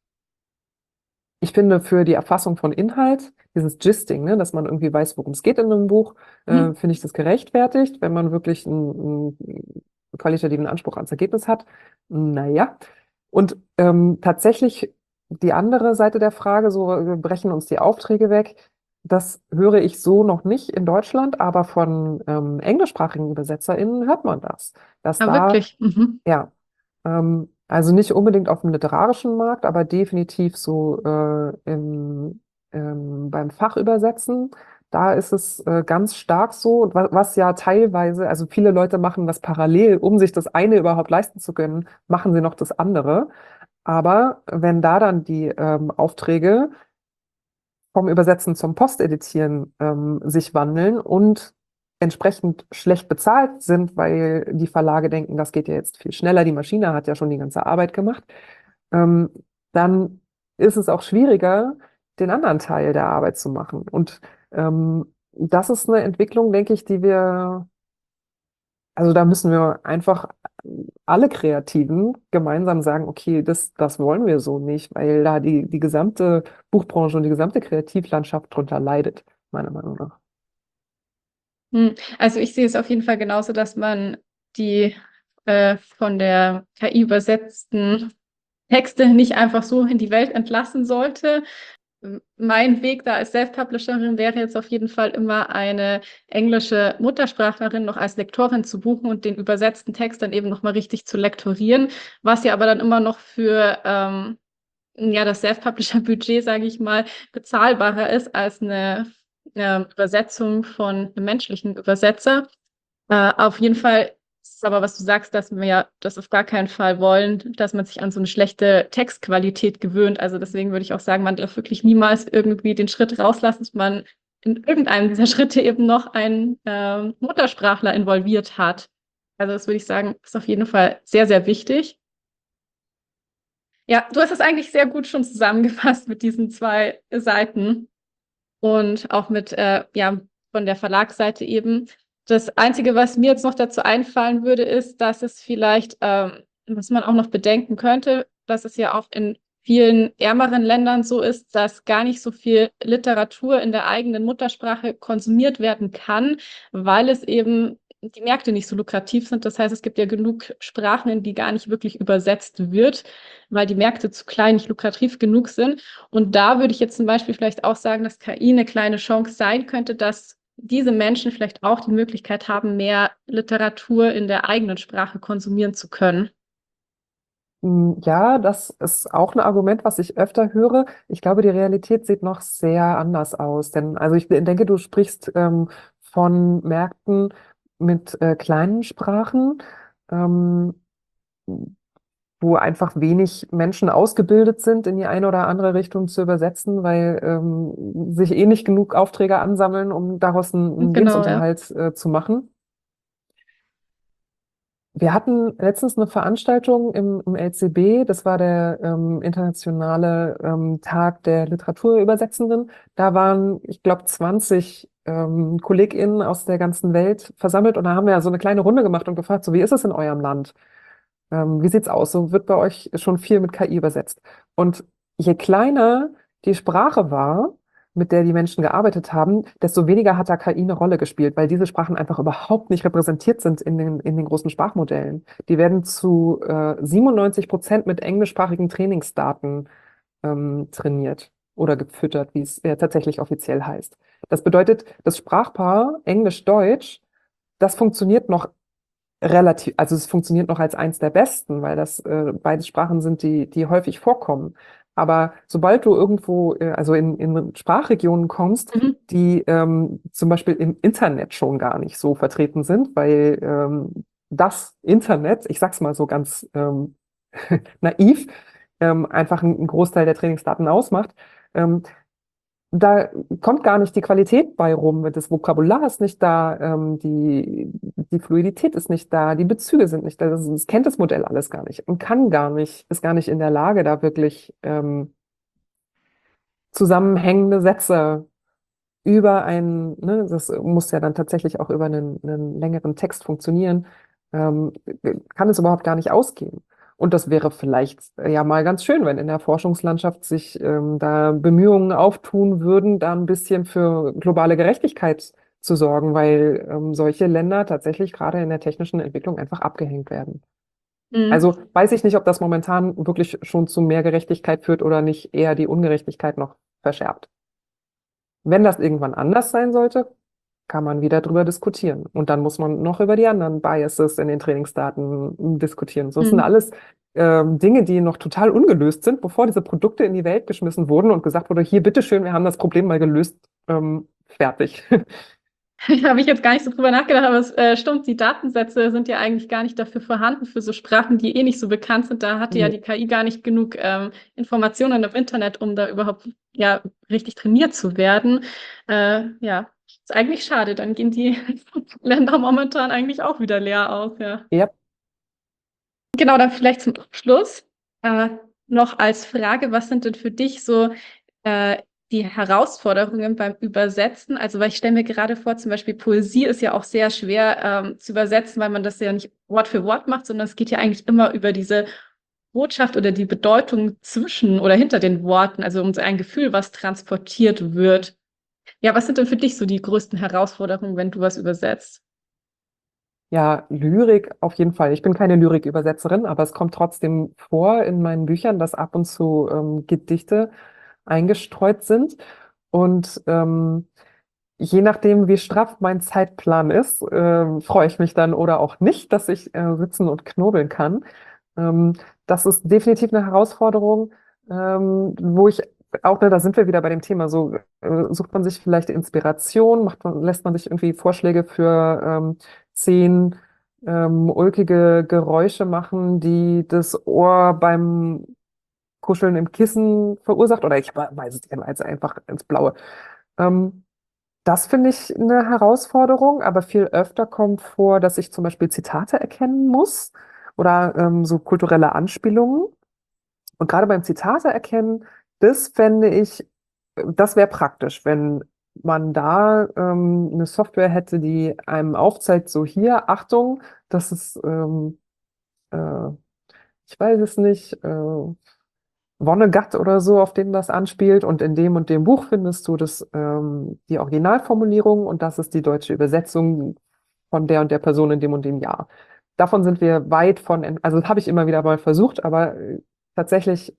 Ich finde, für die Erfassung von Inhalt, dieses Gisting, ne, dass man irgendwie weiß, worum es geht in einem Buch, äh, Mhm. finde ich das gerechtfertigt, wenn man wirklich einen, einen qualitativen Anspruch ans Ergebnis hat. Naja. Und ähm, tatsächlich die andere Seite der Frage, so wir brechen uns die Aufträge weg, das höre ich so noch nicht in Deutschland, aber von ähm, englischsprachigen UbersetzerInnen hört man das, dass Ah, da wirklich? Mhm. ja, ähm, also nicht unbedingt auf dem literarischen Markt, aber definitiv so äh, im, ähm, beim Fachübersetzen. Da ist es äh, ganz stark so, was, was ja teilweise, also viele Leute machen das parallel, um sich das eine überhaupt leisten zu können, machen sie noch das andere. Aber wenn da dann die ähm, Aufträge vom Übersetzen zum Posteditieren ähm, sich wandeln und entsprechend schlecht bezahlt sind, weil die Verlage denken, das geht ja jetzt viel schneller, die Maschine hat ja schon die ganze Arbeit gemacht, ähm, dann ist es auch schwieriger, den anderen Teil der Arbeit zu machen. Und ähm, das ist eine Entwicklung, denke ich, die wir, also da müssen wir einfach alle Kreativen gemeinsam sagen, okay, das, das wollen wir so nicht, weil da die, die gesamte Buchbranche und die gesamte Kreativlandschaft drunter leidet, meiner Meinung nach. Hm. Also ich sehe es auf jeden Fall genauso, dass man die äh, von der K I übersetzten Texte nicht einfach so in die Welt entlassen sollte. M- Mein Weg da als Self-Publisherin wäre jetzt auf jeden Fall immer eine englische Muttersprachlerin noch als Lektorin zu buchen und den übersetzten Text dann eben nochmal richtig zu lektorieren, was ja aber dann immer noch für ähm, ja, das Self-Publisher-Budget, sage ich mal, bezahlbarer ist als eine äh, Übersetzung von einem menschlichen Übersetzer. Äh, auf jeden Fall ist es aber, was du sagst, dass wir ja das auf gar keinen Fall wollen, dass man sich an so eine schlechte Textqualität gewöhnt. Also deswegen würde ich auch sagen, man darf wirklich niemals irgendwie den Schritt rauslassen, dass man in irgendeinem dieser Schritte eben noch einen ähm, Muttersprachler involviert hat. Also das würde ich sagen, ist auf jeden Fall sehr, sehr wichtig. Ja, du hast es eigentlich sehr gut schon zusammengefasst mit diesen zwei Seiten und auch mit, äh, ja, von der Verlagsseite eben. Das Einzige, was mir jetzt noch dazu einfallen würde, ist, dass es vielleicht, ähm, was man auch noch bedenken könnte, dass es ja auch in vielen ärmeren Ländern so ist, dass gar nicht so viel Literatur in der eigenen Muttersprache konsumiert werden kann, weil es eben die Märkte nicht so lukrativ sind. Das heißt, es gibt ja genug Sprachen, in die gar nicht wirklich übersetzt wird, weil die Märkte zu klein, nicht lukrativ genug sind. Und da würde ich jetzt zum Beispiel vielleicht auch sagen, dass K I eine kleine Chance sein könnte, dass diese Menschen vielleicht auch die Möglichkeit haben, mehr Literatur in der eigenen Sprache konsumieren zu können. Mm, Ja, das ist auch ein Argument, was ich öfter höre. Ich glaube, die Realität sieht noch sehr anders aus. Denn, also ich denke, du sprichst ähm, von Märkten mit äh, kleinen Sprachen. Ähm, wo einfach wenig Menschen ausgebildet sind, in die eine oder andere Richtung zu übersetzen, weil ähm, sich eh nicht genug Aufträge ansammeln, um daraus einen, einen Genau, ja. Lebensunterhalt äh, zu machen. Wir hatten letztens eine Veranstaltung im, im L C B, das war der ähm, internationale ähm, Tag der Literaturübersetzenden. Da waren, ich glaube, zwanzig ähm, KollegInnen aus der ganzen Welt versammelt und da haben wir ja so eine kleine Runde gemacht und gefragt, so wie ist es in eurem Land? Ähm, wie sieht's aus? So wird bei euch schon viel mit K I übersetzt. Und je kleiner die Sprache war, mit der die Menschen gearbeitet haben, desto weniger hat da K I eine Rolle gespielt, weil diese Sprachen einfach überhaupt nicht repräsentiert sind in den, in den großen Sprachmodellen. Die werden zu äh, siebenundneunzig Prozent mit englischsprachigen Trainingsdaten ähm, trainiert oder gefüttert, wie es ja tatsächlich offiziell heißt. Das bedeutet, das Sprachpaar Englisch-Deutsch, das funktioniert noch relativ, also es funktioniert noch als eins der besten, weil das äh, beide Sprachen sind, die, die häufig vorkommen. Aber sobald du irgendwo, äh, also in, in Sprachregionen kommst, Mhm. die ähm, zum Beispiel im Internet schon gar nicht so vertreten sind, weil ähm, das Internet, ich sag's mal so ganz ähm, naiv, ähm, einfach einen Großteil der Trainingsdaten ausmacht, ähm, da kommt gar nicht die Qualität bei rum. Das Vokabular ist nicht da, ähm, die, die Fluidität ist nicht da, die Bezüge sind nicht da. Das, das kennt das Modell alles gar nicht und kann gar nicht, ist gar nicht in der Lage, da wirklich ähm, zusammenhängende Sätze über einen, ne, das muss ja dann tatsächlich auch über einen, einen längeren Text funktionieren, ähm, kann es überhaupt gar nicht ausgehen. Und das wäre vielleicht äh, ja mal ganz schön, wenn in der Forschungslandschaft sich ähm, da Bemühungen auftun würden, da ein bisschen für globale Gerechtigkeit zu sorgen, weil ähm, solche Länder tatsächlich gerade in der technischen Entwicklung einfach abgehängt werden. Mhm. Also weiß ich nicht, ob das momentan wirklich schon zu mehr Gerechtigkeit führt oder nicht eher die Ungerechtigkeit noch verschärft. Wenn das irgendwann anders sein sollte, kann man wieder drüber diskutieren. Und dann muss man noch über die anderen Biases in den Trainingsdaten diskutieren. So, das sind Mhm. alles ähm, Dinge, die noch total ungelöst sind, bevor diese Produkte in die Welt geschmissen wurden und gesagt wurde, hier, bitteschön, wir haben das Problem mal gelöst, ähm, fertig. Da habe ich jetzt gar nicht so drüber nachgedacht, aber es äh, stimmt, die Datensätze sind ja eigentlich gar nicht dafür vorhanden für so Sprachen, die eh nicht so bekannt sind. Da hatte ja Nee. die K I gar nicht genug ähm, Informationen im Internet, um da überhaupt ja richtig trainiert zu werden. Äh, ja, ist eigentlich schade. Dann gehen die Länder momentan eigentlich auch wieder leer aus, ja. Ja, Genau, dann vielleicht zum Abschluss äh, noch als Frage, was sind denn für dich so äh, die Herausforderungen beim Übersetzen? Also, weil ich stelle mir gerade vor, zum Beispiel Poesie ist ja auch sehr schwer ähm, zu übersetzen, weil man das ja nicht Wort für Wort macht, sondern es geht ja eigentlich immer über diese Botschaft oder die Bedeutung zwischen oder hinter den Worten, also um so ein Gefühl, was transportiert wird. Ja, was sind denn für dich so die größten Herausforderungen, wenn du was übersetzt? ja, Lyrik auf jeden Fall. Ich bin keine Lyrikübersetzerin, aber es kommt trotzdem vor in meinen Büchern, dass ab und zu ähm, Gedichte eingestreut sind. Und ähm, je nachdem, wie straff mein Zeitplan ist, ähm, freue ich mich dann oder auch nicht, dass ich äh, sitzen und knobeln kann. Ähm, Das ist definitiv eine Herausforderung, ähm, wo ich auch, ne, da sind wir wieder bei dem Thema, so äh, sucht man sich vielleicht Inspiration, macht man, lässt man sich irgendwie Vorschläge für ähm, zehn ähm, ulkige Geräusche machen, die das Ohr beim Kuscheln im Kissen verursacht, oder ich weiß es jetzt einfach ins Blaue. Ähm, Das finde ich eine Herausforderung, aber viel öfter kommt vor, dass ich zum Beispiel Zitate erkennen muss oder ähm, so kulturelle Anspielungen. Und gerade beim Zitate erkennen, das fände ich, äh, das wäre praktisch, wenn man da ähm, eine Software hätte, die einem aufzeigt, so hier, Achtung, das ist, ähm, äh, ich weiß es nicht, äh, Vonnegut oder so, auf den das anspielt. Und in dem und dem Buch findest du das, ähm, die Originalformulierung und das ist die deutsche Übersetzung von der und der Person in dem und dem Jahr. Davon sind wir weit von, ent- also das habe ich immer wieder mal versucht, aber äh, tatsächlich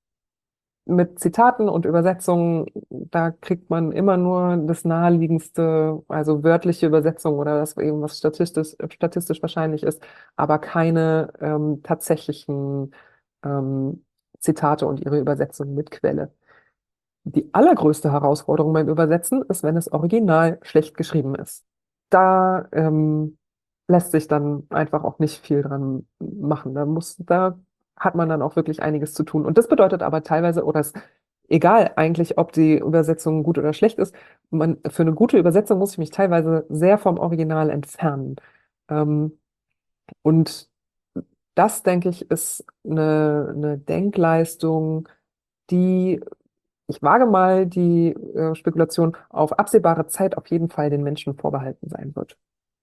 mit Zitaten und Übersetzungen, da kriegt man immer nur das naheliegendste, also wörtliche Übersetzung oder das eben, was statistisch, statistisch wahrscheinlich ist, aber keine ähm, tatsächlichen ähm, Zitate und ihre Übersetzung mit Quelle. Die allergrößte Herausforderung beim Übersetzen ist, wenn das Original schlecht geschrieben ist. Da ähm, lässt sich dann einfach auch nicht viel dran machen. Da muss, da hat man dann auch wirklich einiges zu tun. Und das bedeutet aber teilweise, oder es egal eigentlich, ob die Übersetzung gut oder schlecht ist, man, für eine gute Übersetzung muss ich mich teilweise sehr vom Original entfernen. Ähm, und das, denke ich, ist eine, eine Denkleistung, die, ich wage mal die äh, Spekulation, auf absehbare Zeit auf jeden Fall den Menschen vorbehalten sein wird.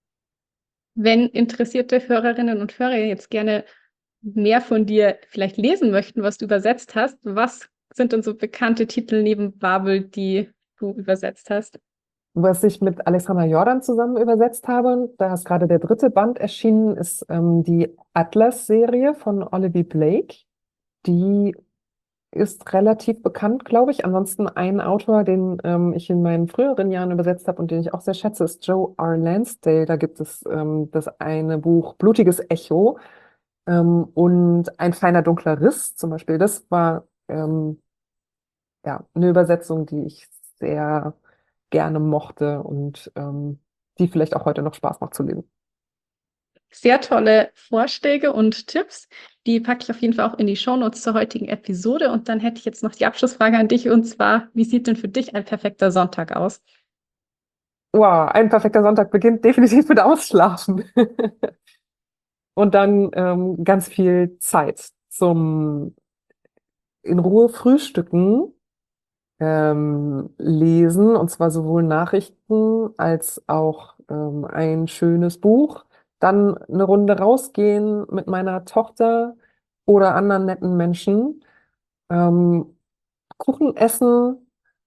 Wenn interessierte Hörerinnen und Hörer jetzt gerne mehr von dir vielleicht lesen möchten, was du übersetzt hast, was sind denn so bekannte Titel neben Babel, die du übersetzt hast? Was ich mit Alexandra Jordan zusammen übersetzt habe, da ist gerade der dritte Band erschienen, ist ähm, die Atlas-Serie von Olivia Blake. Die ist relativ bekannt, glaube ich. Ansonsten ein Autor, den ähm, ich in meinen früheren Jahren übersetzt habe und den ich auch sehr schätze, ist Joe R. Lansdale. Da gibt es ähm, das eine Buch Blutiges Echo ähm, und Ein feiner dunkler Riss zum Beispiel. Das war ähm, ja eine Übersetzung, die ich sehr gerne mochte und ähm, die vielleicht auch heute noch Spaß macht zu lesen. Sehr tolle Vorschläge und Tipps. Die packe ich auf jeden Fall auch in die Shownotes zur heutigen Episode. Und dann hätte ich jetzt noch die Abschlussfrage an dich, und zwar, wie sieht denn für dich ein perfekter Sonntag aus? Wow, ein perfekter Sonntag beginnt definitiv mit Ausschlafen. Und dann ähm, ganz viel Zeit zum in Ruhe frühstücken, ähm, lesen, und zwar sowohl Nachrichten als auch ähm, ein schönes Buch. Dann eine Runde rausgehen mit meiner Tochter oder anderen netten Menschen, ähm, Kuchen essen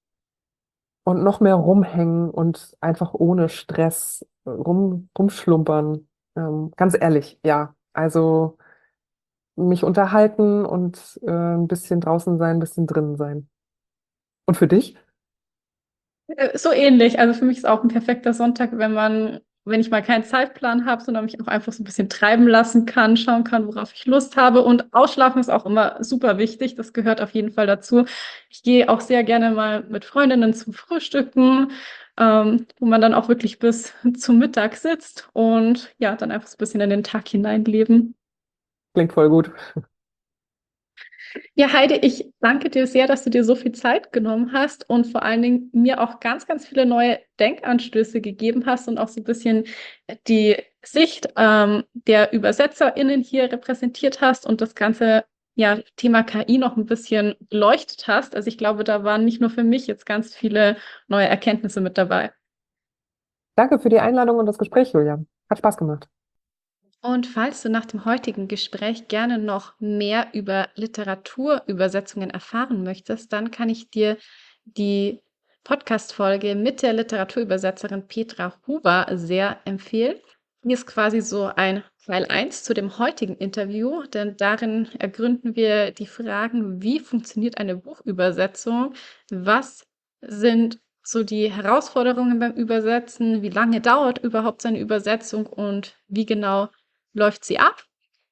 und noch mehr rumhängen und einfach ohne Stress äh, rum, rumschlumpern. Ähm, ganz ehrlich, ja. Also mich unterhalten und äh, ein bisschen draußen sein, ein bisschen drinnen sein. Und für dich? Äh, So ähnlich. Also für mich ist auch ein perfekter Sonntag, wenn man, wenn ich mal keinen Zeitplan habe, sondern mich auch einfach so ein bisschen treiben lassen kann, schauen kann, worauf ich Lust habe. Und Ausschlafen ist auch immer super wichtig. Das gehört auf jeden Fall dazu. Ich gehe auch sehr gerne mal mit Freundinnen zum Frühstücken, ähm, wo man dann auch wirklich bis zum Mittag sitzt und ja, dann einfach so ein bisschen in den Tag hineinleben. Klingt voll gut. Ja, Heidi, ich danke dir sehr, dass du dir so viel Zeit genommen hast und vor allen Dingen mir auch ganz, ganz viele neue Denkanstöße gegeben hast und auch so ein bisschen die Sicht ähm, der ÜbersetzerInnen hier repräsentiert hast und das ganze ja, Thema K I noch ein bisschen beleuchtet hast. Also ich glaube, da waren nicht nur für mich jetzt ganz viele neue Erkenntnisse mit dabei. Danke für die Einladung und das Gespräch, Julia. Hat Spaß gemacht. Und falls du nach dem heutigen Gespräch gerne noch mehr über Literaturübersetzungen erfahren möchtest, dann kann ich dir die Podcast-Folge mit der Literaturübersetzerin Petra Huber sehr empfehlen. Die ist quasi so ein Teil eins zu dem heutigen Interview, denn darin ergründen wir die Fragen, wie funktioniert eine Buchübersetzung, was sind so die Herausforderungen beim Übersetzen, wie lange dauert überhaupt seine Übersetzung und wie genau läuft sie ab.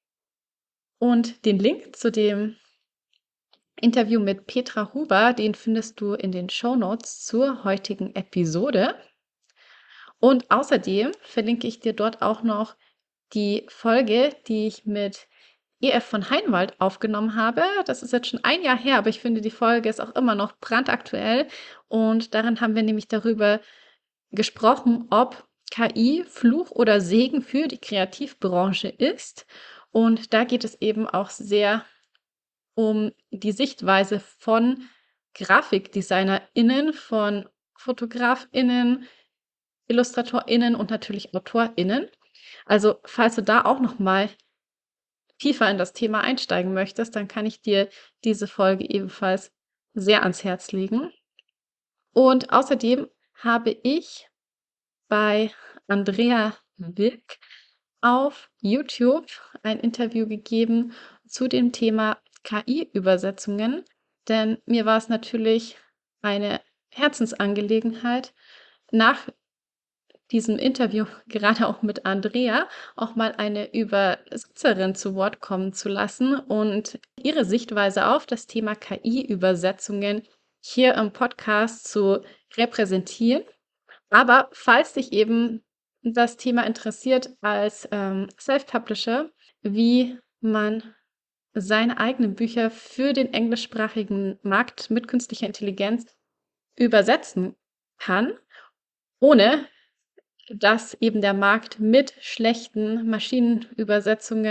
Und den Link zu dem Interview mit Petra Huber, den findest du in den Shownotes zur heutigen Episode. Und außerdem verlinke ich dir dort auch noch die Folge, die ich mit E F von Heinwald aufgenommen habe. Das ist jetzt schon ein Jahr her, aber ich finde, die Folge ist auch immer noch brandaktuell. Und darin haben wir nämlich darüber gesprochen, ob K I Fluch oder Segen für die Kreativbranche ist. Und da geht es eben auch sehr um die Sichtweise von GrafikdesignerInnen, von FotografInnen, IllustratorInnen und natürlich AutorInnen. Also, falls du da auch noch mal tiefer in das Thema einsteigen möchtest, dann kann ich dir diese Folge ebenfalls sehr ans Herz legen. Und außerdem habe ich bei Andrea Wilk auf YouTube ein Interview gegeben zu dem Thema K I-Übersetzungen, denn mir war es natürlich eine Herzensangelegenheit, nach diesem Interview, gerade auch mit Andrea, auch mal eine Übersetzerin zu Wort kommen zu lassen und ihre Sichtweise auf das Thema K I-Übersetzungen hier im Podcast zu repräsentieren. Aber falls dich eben das Thema interessiert als ähm, Self-Publisher, wie man seine eigenen Bücher für den englischsprachigen Markt mit künstlicher Intelligenz übersetzen kann, ohne dass eben der Markt mit schlechten Maschinenübersetzungen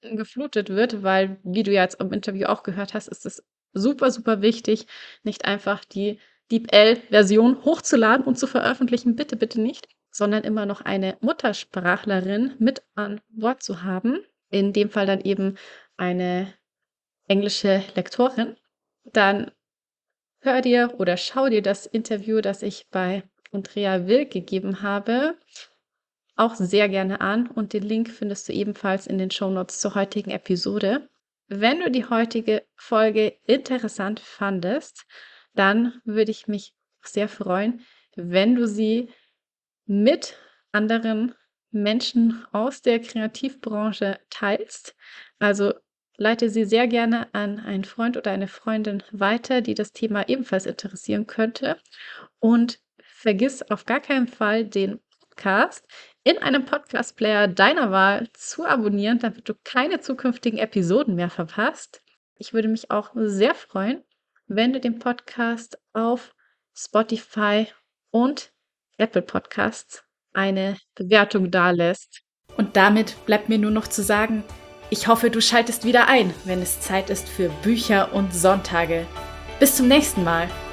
geflutet wird, weil, wie du ja jetzt im Interview auch gehört hast, ist es super, super wichtig, nicht einfach die DeepL-Version hochzuladen und zu veröffentlichen, bitte, bitte nicht, sondern immer noch eine Muttersprachlerin mit an Bord zu haben. In dem Fall dann eben eine englische Lektorin. Dann hör dir oder schau dir das Interview, das ich bei Andrea Wilk gegeben habe, auch sehr gerne an und den Link findest du ebenfalls in den Shownotes zur heutigen Episode. Wenn du die heutige Folge interessant fandest, dann würde ich mich sehr freuen, wenn du sie mit anderen Menschen aus der Kreativbranche teilst. Also leite sie sehr gerne an einen Freund oder eine Freundin weiter, die das Thema ebenfalls interessieren könnte. Und vergiss auf gar keinen Fall, den Podcast in einem Podcast-Player deiner Wahl zu abonnieren, damit du keine zukünftigen Episoden mehr verpasst. Ich würde mich auch sehr freuen, wenn du den Podcast auf Spotify und Apple Podcasts eine Bewertung dalässt. Und damit bleibt mir nur noch zu sagen, ich hoffe, du schaltest wieder ein, wenn es Zeit ist für Bücher und Sonntage. Bis zum nächsten Mal.